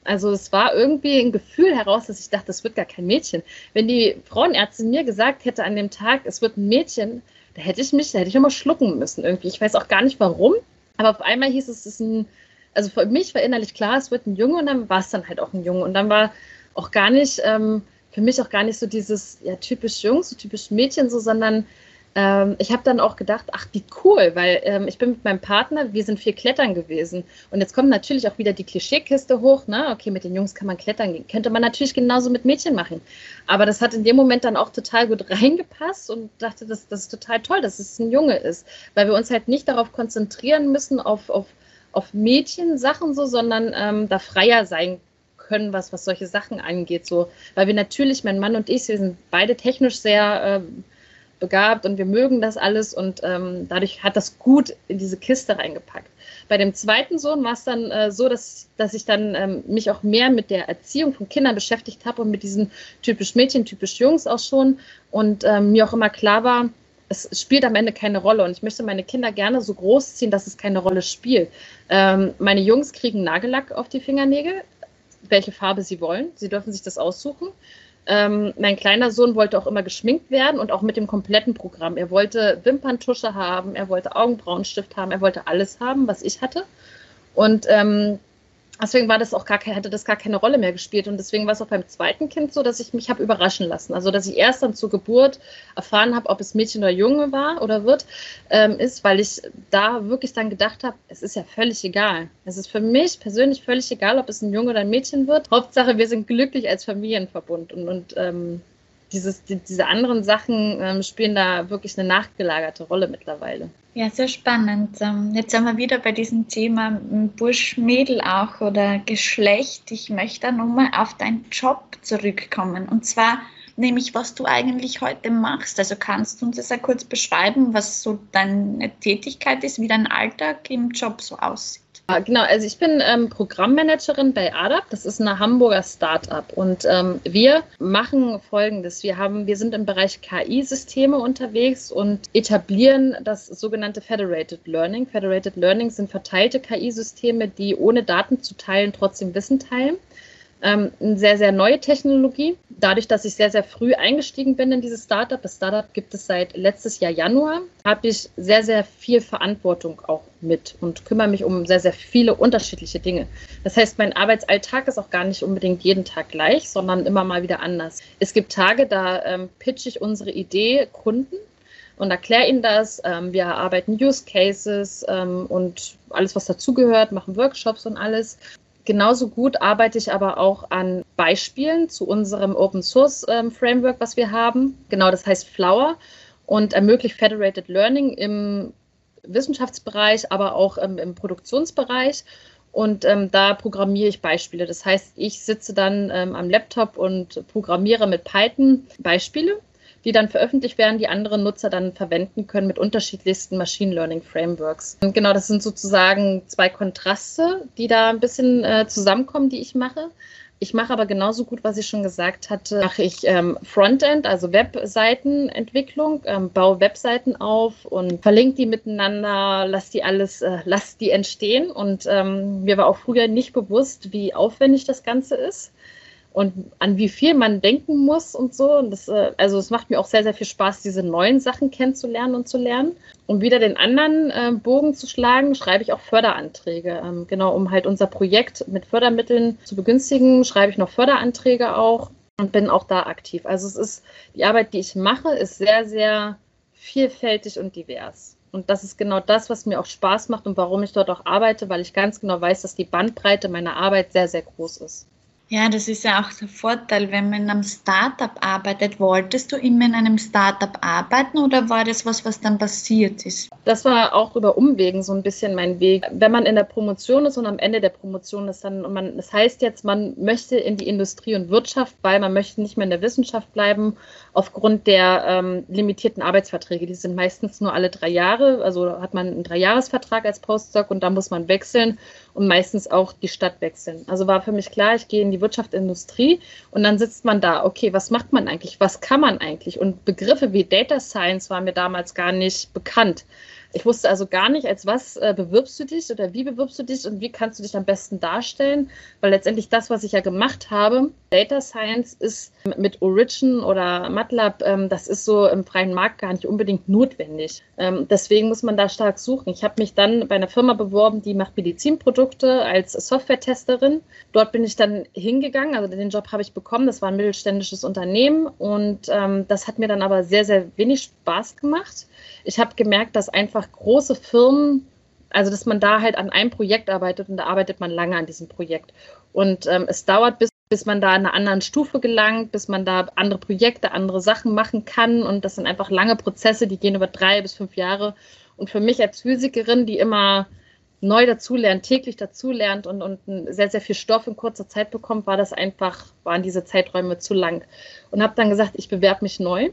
Also es war irgendwie ein Gefühl heraus, dass ich dachte, das wird gar kein Mädchen. Wenn die Frauenärztin mir gesagt hätte an dem Tag, es wird ein Mädchen, da hätte ich mich, da hätte ich immer schlucken müssen irgendwie. Ich weiß auch gar nicht warum, aber auf einmal hieß es, es ist ein, also für mich war innerlich klar, es wird ein Junge und dann war es dann halt auch ein Junge. Und dann war auch gar nicht, ähm, für mich auch gar nicht so dieses, ja, typisch Jungs, so typisch Mädchen so, sondern ähm, ich habe dann auch gedacht, ach, wie cool, weil ähm, ich bin mit meinem Partner, wir sind viel klettern gewesen. Und jetzt kommt natürlich auch wieder die Klischeekiste hoch, ne? Okay, mit den Jungs kann man klettern gehen. Könnte man natürlich genauso mit Mädchen machen. Aber das hat in dem Moment dann auch total gut reingepasst und dachte, das, das ist total toll, dass es ein Junge ist. Weil wir uns halt nicht darauf konzentrieren müssen, auf, auf, auf Mädchensachen so, sondern ähm, da freier sein können, was, was solche Sachen angeht. So. Weil wir natürlich, mein Mann und ich, wir sind beide technisch sehr äh, begabt und wir mögen das alles und ähm, dadurch hat das gut in diese Kiste reingepackt. Bei dem zweiten Sohn war es dann äh, so, dass, dass ich dann ähm, mich auch mehr mit der Erziehung von Kindern beschäftigt habe und mit diesen typisch Mädchen, typisch Jungs auch schon und ähm, mir auch immer klar war, es spielt am Ende keine Rolle und ich möchte meine Kinder gerne so großziehen, dass es keine Rolle spielt. Ähm, meine Jungs kriegen Nagellack auf die Fingernägel, welche Farbe sie wollen. Sie dürfen sich das aussuchen. Ähm, mein kleiner Sohn wollte auch immer geschminkt werden und auch mit dem kompletten Programm. Er wollte Wimperntusche haben, er wollte Augenbrauenstift haben, er wollte alles haben, was ich hatte. Und ähm, deswegen war das auch gar keine, hatte das gar keine Rolle mehr gespielt. Und deswegen war es auch beim zweiten Kind so, dass ich mich habe überraschen lassen. Also dass ich erst dann zur Geburt erfahren habe, ob es Mädchen oder Junge war oder wird, ähm, ist, weil ich da wirklich dann gedacht habe, es ist ja völlig egal. Es ist für mich persönlich völlig egal, ob es ein Junge oder ein Mädchen wird. Hauptsache, wir sind glücklich als Familienverbund. Und, und ähm, dieses, die, diese anderen Sachen ähm, spielen da wirklich eine nachgelagerte Rolle mittlerweile. Ja, sehr spannend. Jetzt sind wir wieder bei diesem Thema Bursch-Mädel auch oder Geschlecht. Ich möchte nochmal auf deinen Job zurückkommen. Und zwar nämlich, was du eigentlich heute machst. Also kannst du uns das ja kurz beschreiben, was so deine Tätigkeit ist, wie dein Alltag im Job so aussieht? Genau, also ich bin ähm, Programmmanagerin bei A D A P, das ist eine Hamburger Start-up und ähm, wir machen Folgendes, wir, haben, wir sind im Bereich K I-Systeme unterwegs und etablieren das sogenannte Federated Learning. Federated Learning sind verteilte K I-Systeme, die ohne Daten zu teilen trotzdem Wissen teilen. Ähm, eine sehr, sehr neue Technologie. Dadurch, dass ich sehr, sehr früh eingestiegen bin in dieses Startup, das Startup gibt es seit letztes Jahr Januar, habe ich sehr, sehr viel Verantwortung auch mit und kümmere mich um sehr, sehr viele unterschiedliche Dinge. Das heißt, mein Arbeitsalltag ist auch gar nicht unbedingt jeden Tag gleich, sondern immer mal wieder anders. Es gibt Tage, da ähm, pitche ich unsere Idee Kunden und erkläre ihnen das. Ähm, wir erarbeiten Use Cases ähm, und alles, was dazugehört, machen Workshops und alles. Genauso gut arbeite ich aber auch an Beispielen zu unserem Open-Source-Framework, was wir haben. Genau, das heißt Flower und ermöglicht Federated Learning im Wissenschaftsbereich, aber auch ähm, im Produktionsbereich. Und ähm, da programmiere ich Beispiele. Das heißt, ich sitze dann ähm, am Laptop und programmiere mit Python Beispiele, die dann veröffentlicht werden, die andere Nutzer dann verwenden können mit unterschiedlichsten Machine Learning Frameworks. Und genau, das sind sozusagen zwei Kontraste, die da ein bisschen äh, zusammenkommen, die ich mache. Ich mache aber genauso gut, was ich schon gesagt hatte, mache ich ähm, Frontend, also Webseitenentwicklung, ähm, baue Webseiten auf und verlinke die miteinander, lass die alles, äh, lass die entstehen. Und ähm, mir war auch früher nicht bewusst, wie aufwendig das Ganze ist und an wie viel man denken muss und so. Und das, äh, also es macht mir auch sehr, sehr viel Spaß, diese neuen Sachen kennenzulernen und zu lernen. Um wieder den anderen äh, Bogen zu schlagen, schreibe ich auch Förderanträge. Ähm, genau, um halt unser Projekt mit Fördermitteln zu begünstigen, schreibe ich noch Förderanträge auch und bin auch da aktiv. Also es ist, die Arbeit, die ich mache, ist sehr, sehr vielfältig und divers. Und das ist genau das, was mir auch Spaß macht und warum ich dort auch arbeite, weil ich ganz genau weiß, dass die Bandbreite meiner Arbeit sehr, sehr groß ist. Ja, das ist ja auch der Vorteil, wenn man in einem Startup arbeitet. Wolltest du immer in einem Startup arbeiten oder war das was, was dann passiert ist? Das war auch über Umwegen so ein bisschen mein Weg. Wenn man in der Promotion ist und am Ende der Promotion ist, dann, und man, das heißt jetzt, man möchte in die Industrie und Wirtschaft, weil man möchte nicht mehr in der Wissenschaft bleiben, aufgrund der ähm, limitierten Arbeitsverträge. Die sind meistens nur alle drei Jahre, also hat man einen Dreijahresvertrag als Postdoc und da muss man wechseln und meistens auch die Stadt wechseln. Also war für mich klar, ich gehe in die Wirtschaft, Industrie und dann sitzt man da, okay, was macht man eigentlich, was kann man eigentlich? Und Begriffe wie Data Science waren mir damals gar nicht bekannt. Ich wusste also gar nicht, als was äh, bewirbst du dich oder wie bewirbst du dich und wie kannst du dich am besten darstellen, weil letztendlich das, was ich ja gemacht habe, Data Science ist mit Origin oder MATLAB, ähm, das ist so im freien Markt gar nicht unbedingt notwendig. Ähm, deswegen muss man da stark suchen. Ich habe mich dann bei einer Firma beworben, die macht Medizinprodukte als Software-Testerin. Dort bin ich dann hingegangen, also den Job habe ich bekommen, das war ein mittelständisches Unternehmen und ähm, das hat mir dann aber sehr, sehr wenig Spaß gemacht. Ich habe gemerkt, dass einfach große Firmen, also dass man da halt an einem Projekt arbeitet und da arbeitet man lange an diesem Projekt. Und ähm, es dauert, bis, bis man da an einer anderen Stufe gelangt, bis man da andere Projekte, andere Sachen machen kann. Und das sind einfach lange Prozesse, die gehen über drei bis fünf Jahre. Und für mich als Physikerin, die immer neu dazulernt, täglich dazulernt und, und sehr, sehr viel Stoff in kurzer Zeit bekommt, war das einfach, waren diese Zeiträume zu lang. Und habe dann gesagt, ich bewerbe mich neu.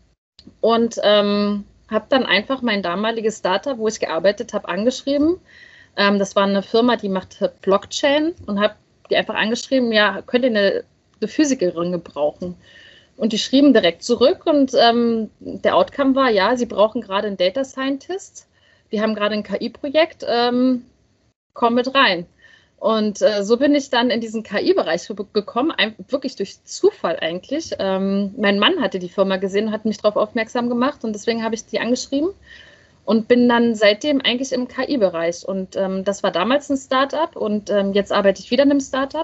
Und ähm, habe dann einfach mein damaliges Startup, wo ich gearbeitet habe, angeschrieben. Ähm, das war eine Firma, die macht Blockchain und habe die einfach angeschrieben, ja, könnt ihr eine, eine Physikerin gebrauchen? Und die schrieben direkt zurück und ähm, der Outcome war, ja, sie brauchen gerade einen Data Scientist. Wir haben gerade ein K I-Projekt, ähm, komm mit rein. Und äh, so bin ich dann in diesen K I-Bereich gekommen, ein, wirklich durch Zufall eigentlich. Ähm, mein Mann hatte die Firma gesehen und hat mich darauf aufmerksam gemacht und deswegen habe ich die angeschrieben und bin dann seitdem eigentlich im K I-Bereich. Und ähm, das war damals ein Startup und ähm, jetzt arbeite ich wieder in einem Startup.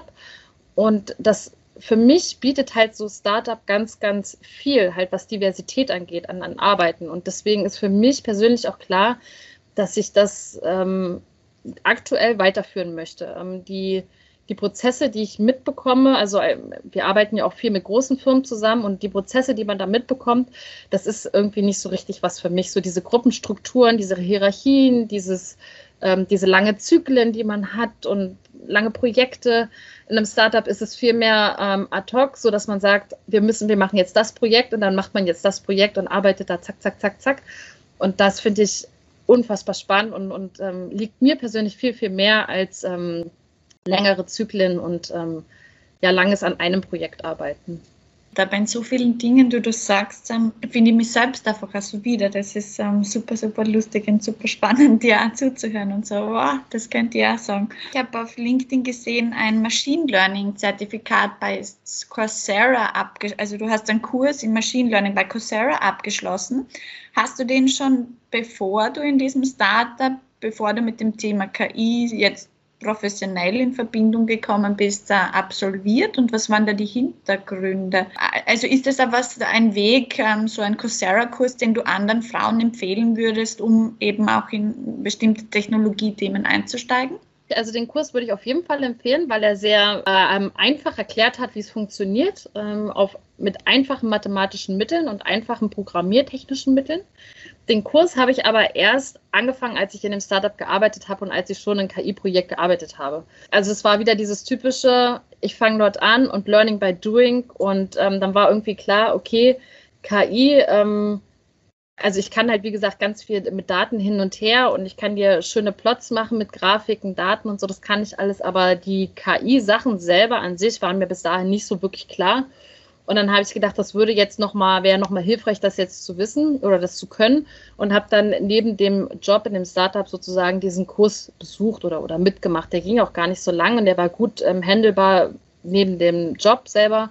Und das für mich bietet halt so Startup ganz, ganz viel, halt was Diversität angeht, an, an Arbeiten. Und deswegen ist für mich persönlich auch klar, dass ich das ähm, aktuell weiterführen möchte. Ähm, die, die Prozesse, die ich mitbekomme, also äh, wir arbeiten ja auch viel mit großen Firmen zusammen und die Prozesse, die man da mitbekommt, das ist irgendwie nicht so richtig was für mich. So diese Gruppenstrukturen, diese Hierarchien, dieses, ähm, diese lange Zyklen, die man hat und lange Projekte. In einem Startup ist es viel mehr ähm, ad hoc, so dass man sagt, wir müssen, wir machen jetzt das Projekt und dann macht man jetzt das Projekt und arbeitet da zack, zack, zack, zack. Und das finde ich unfassbar spannend und, und ähm, liegt mir persönlich viel, viel mehr als ähm, längere Zyklen und ähm, ja, langes an einem Projekt arbeiten. Da bei so vielen Dingen, die du sagst, ähm, finde ich mich selbst einfach auch so wieder. Das ist ähm, super, super lustig und super spannend, dir auch zuzuhören und so, wow, das könnt ihr auch sagen. Ich habe auf LinkedIn gesehen, ein Machine Learning Zertifikat bei Coursera abgeschlossen. Also du hast einen Kurs in Machine Learning bei Coursera abgeschlossen. Hast du den schon, bevor du in diesem Startup, bevor du mit dem Thema K I jetzt professionell in Verbindung gekommen bist, absolviert und was waren da die Hintergründe? Also ist das aber ein Weg, so ein Coursera-Kurs, den du anderen Frauen empfehlen würdest, um eben auch in bestimmte Technologiethemen einzusteigen? Also den Kurs würde ich auf jeden Fall empfehlen, weil er sehr äh, einfach erklärt hat, wie es funktioniert, ähm, auf, mit einfachen mathematischen Mitteln und einfachen programmiertechnischen Mitteln. Den Kurs habe ich aber erst angefangen, als ich in dem Startup gearbeitet habe und als ich schon in K I-Projekt gearbeitet habe. Also es war wieder dieses typische, ich fange dort an und Learning by Doing und ähm, dann war irgendwie klar, okay, K I, ähm, also ich kann halt, wie gesagt, ganz viel mit Daten hin und her und ich kann dir schöne Plots machen mit Grafiken, Daten und so, das kann ich alles, aber die K I-Sachen selber an sich waren mir bis dahin nicht so wirklich klar. Und dann habe ich gedacht, das würde jetzt nochmal, wäre nochmal hilfreich, das jetzt zu wissen oder das zu können und habe dann neben dem Job in dem Startup sozusagen diesen Kurs besucht oder, oder mitgemacht. Der ging auch gar nicht so lang und der war gut ähm, handelbar neben dem Job selber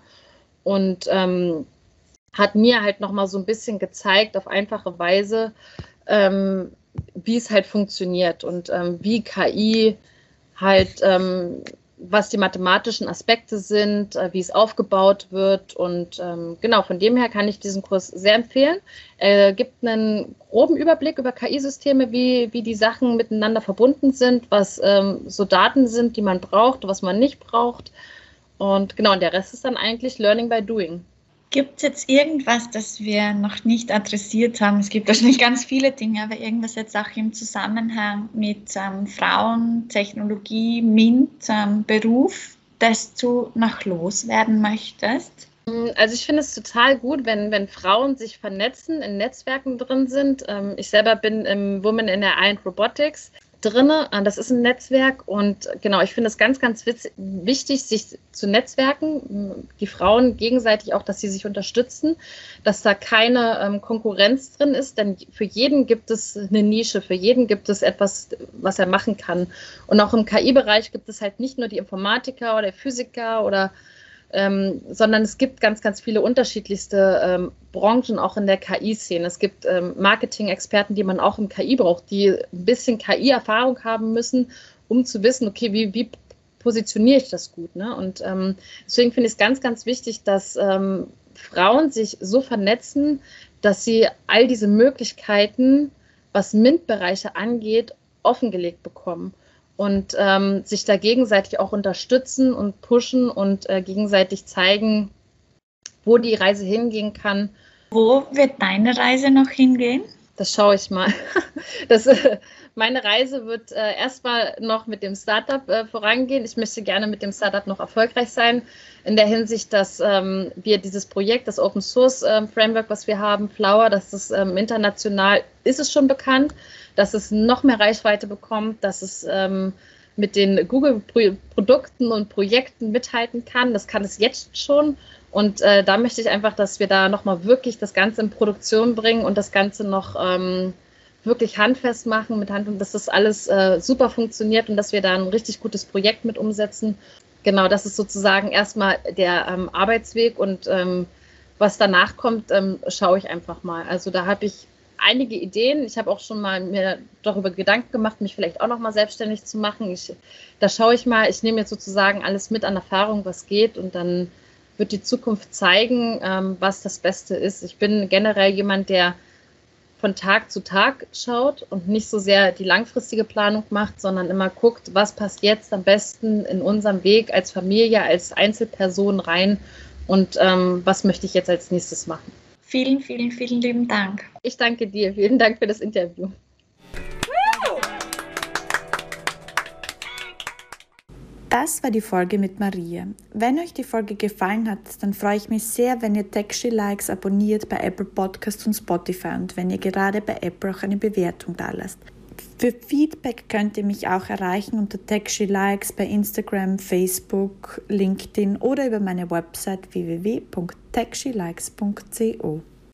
und ähm, hat mir halt nochmal so ein bisschen gezeigt, auf einfache Weise, ähm, wie es halt funktioniert und ähm, wie K I halt, ähm, was die mathematischen Aspekte sind, äh, wie es aufgebaut wird und ähm, genau, von dem her kann ich diesen Kurs sehr empfehlen. Er gibt einen groben Überblick über K I-Systeme, wie, wie die Sachen miteinander verbunden sind, was ähm, so Daten sind, die man braucht, was man nicht braucht und genau, und der Rest ist dann eigentlich Learning by Doing. Gibt es jetzt irgendwas, das wir noch nicht adressiert haben? Es gibt wahrscheinlich ganz viele Dinge, aber irgendwas jetzt auch im Zusammenhang mit ähm, Frauen, Technologie, MINT, ähm, Beruf, das du noch loswerden möchtest? Also ich finde es total gut, wenn, wenn Frauen sich vernetzen, in Netzwerken drin sind. Ich selber bin im Women in A I and Robotics. drin. Das ist ein Netzwerk und genau, ich finde es ganz, ganz witz- wichtig, sich zu netzwerken. Die Frauen gegenseitig auch, dass sie sich unterstützen, dass da keine ähm, Konkurrenz drin ist, denn für jeden gibt es eine Nische, für jeden gibt es etwas, was er machen kann. Und auch im K I-Bereich gibt es halt nicht nur die Informatiker oder Physiker oder Ähm, sondern es gibt ganz, ganz viele unterschiedlichste ähm, Branchen auch in der K I-Szene. Es gibt ähm, Marketing-Experten, die man auch im K I braucht, die ein bisschen K I-Erfahrung haben müssen, um zu wissen, okay, wie, wie positioniere ich das gut, ne? Und ähm, deswegen finde ich es ganz, ganz wichtig, dass ähm, Frauen sich so vernetzen, dass sie all diese Möglichkeiten, was MINT-Bereiche angeht, offengelegt bekommen. Und ähm, sich da gegenseitig auch unterstützen und pushen und äh, gegenseitig zeigen, wo die Reise hingehen kann. Wo wird deine Reise noch hingehen? Das schaue ich mal. Das, äh, meine Reise wird äh, erstmal noch mit dem Startup äh, vorangehen. Ich möchte gerne mit dem Startup noch erfolgreich sein, in der Hinsicht, dass ähm, wir dieses Projekt, das Open Source äh, Framework, was wir haben, Flower, dass es ähm, international ist es schon bekannt, dass es noch mehr Reichweite bekommt, dass es ähm, mit den Google-Produkten und Projekten mithalten kann. Das kann es jetzt schon. Und äh, da möchte ich einfach, dass wir da nochmal wirklich das Ganze in Produktion bringen und das Ganze noch ähm, wirklich handfest machen, mit Hand und dass das alles äh, super funktioniert und dass wir da ein richtig gutes Projekt mit umsetzen. Genau, das ist sozusagen erstmal der ähm, Arbeitsweg und ähm, was danach kommt, ähm, schaue ich einfach mal. Also da habe ich einige Ideen. Ich habe auch schon mal mir darüber Gedanken gemacht, mich vielleicht auch noch mal selbstständig zu machen. Ich, da schaue ich mal, ich nehme jetzt sozusagen alles mit an Erfahrung, was geht und dann wird die Zukunft zeigen, ähm, was das Beste ist. Ich bin generell jemand, der von Tag zu Tag schaut und nicht so sehr die langfristige Planung macht, sondern immer guckt, was passt jetzt am besten in unserem Weg als Familie, als Einzelperson rein und ähm, was möchte ich jetzt als nächstes machen. Vielen, vielen, vielen lieben Dank. Ich danke dir. Vielen Dank für das Interview. Das war die Folge mit Maria. Wenn euch die Folge gefallen hat, dann freue ich mich sehr, wenn ihr Techshe Likes abonniert bei Apple Podcasts und Spotify und wenn ihr gerade bei Apple auch eine Bewertung dalasst. Für Feedback könnt ihr mich auch erreichen unter Techshe Likes bei Instagram, Facebook, LinkedIn oder über meine Website w w w punkt techshelikes punkt co.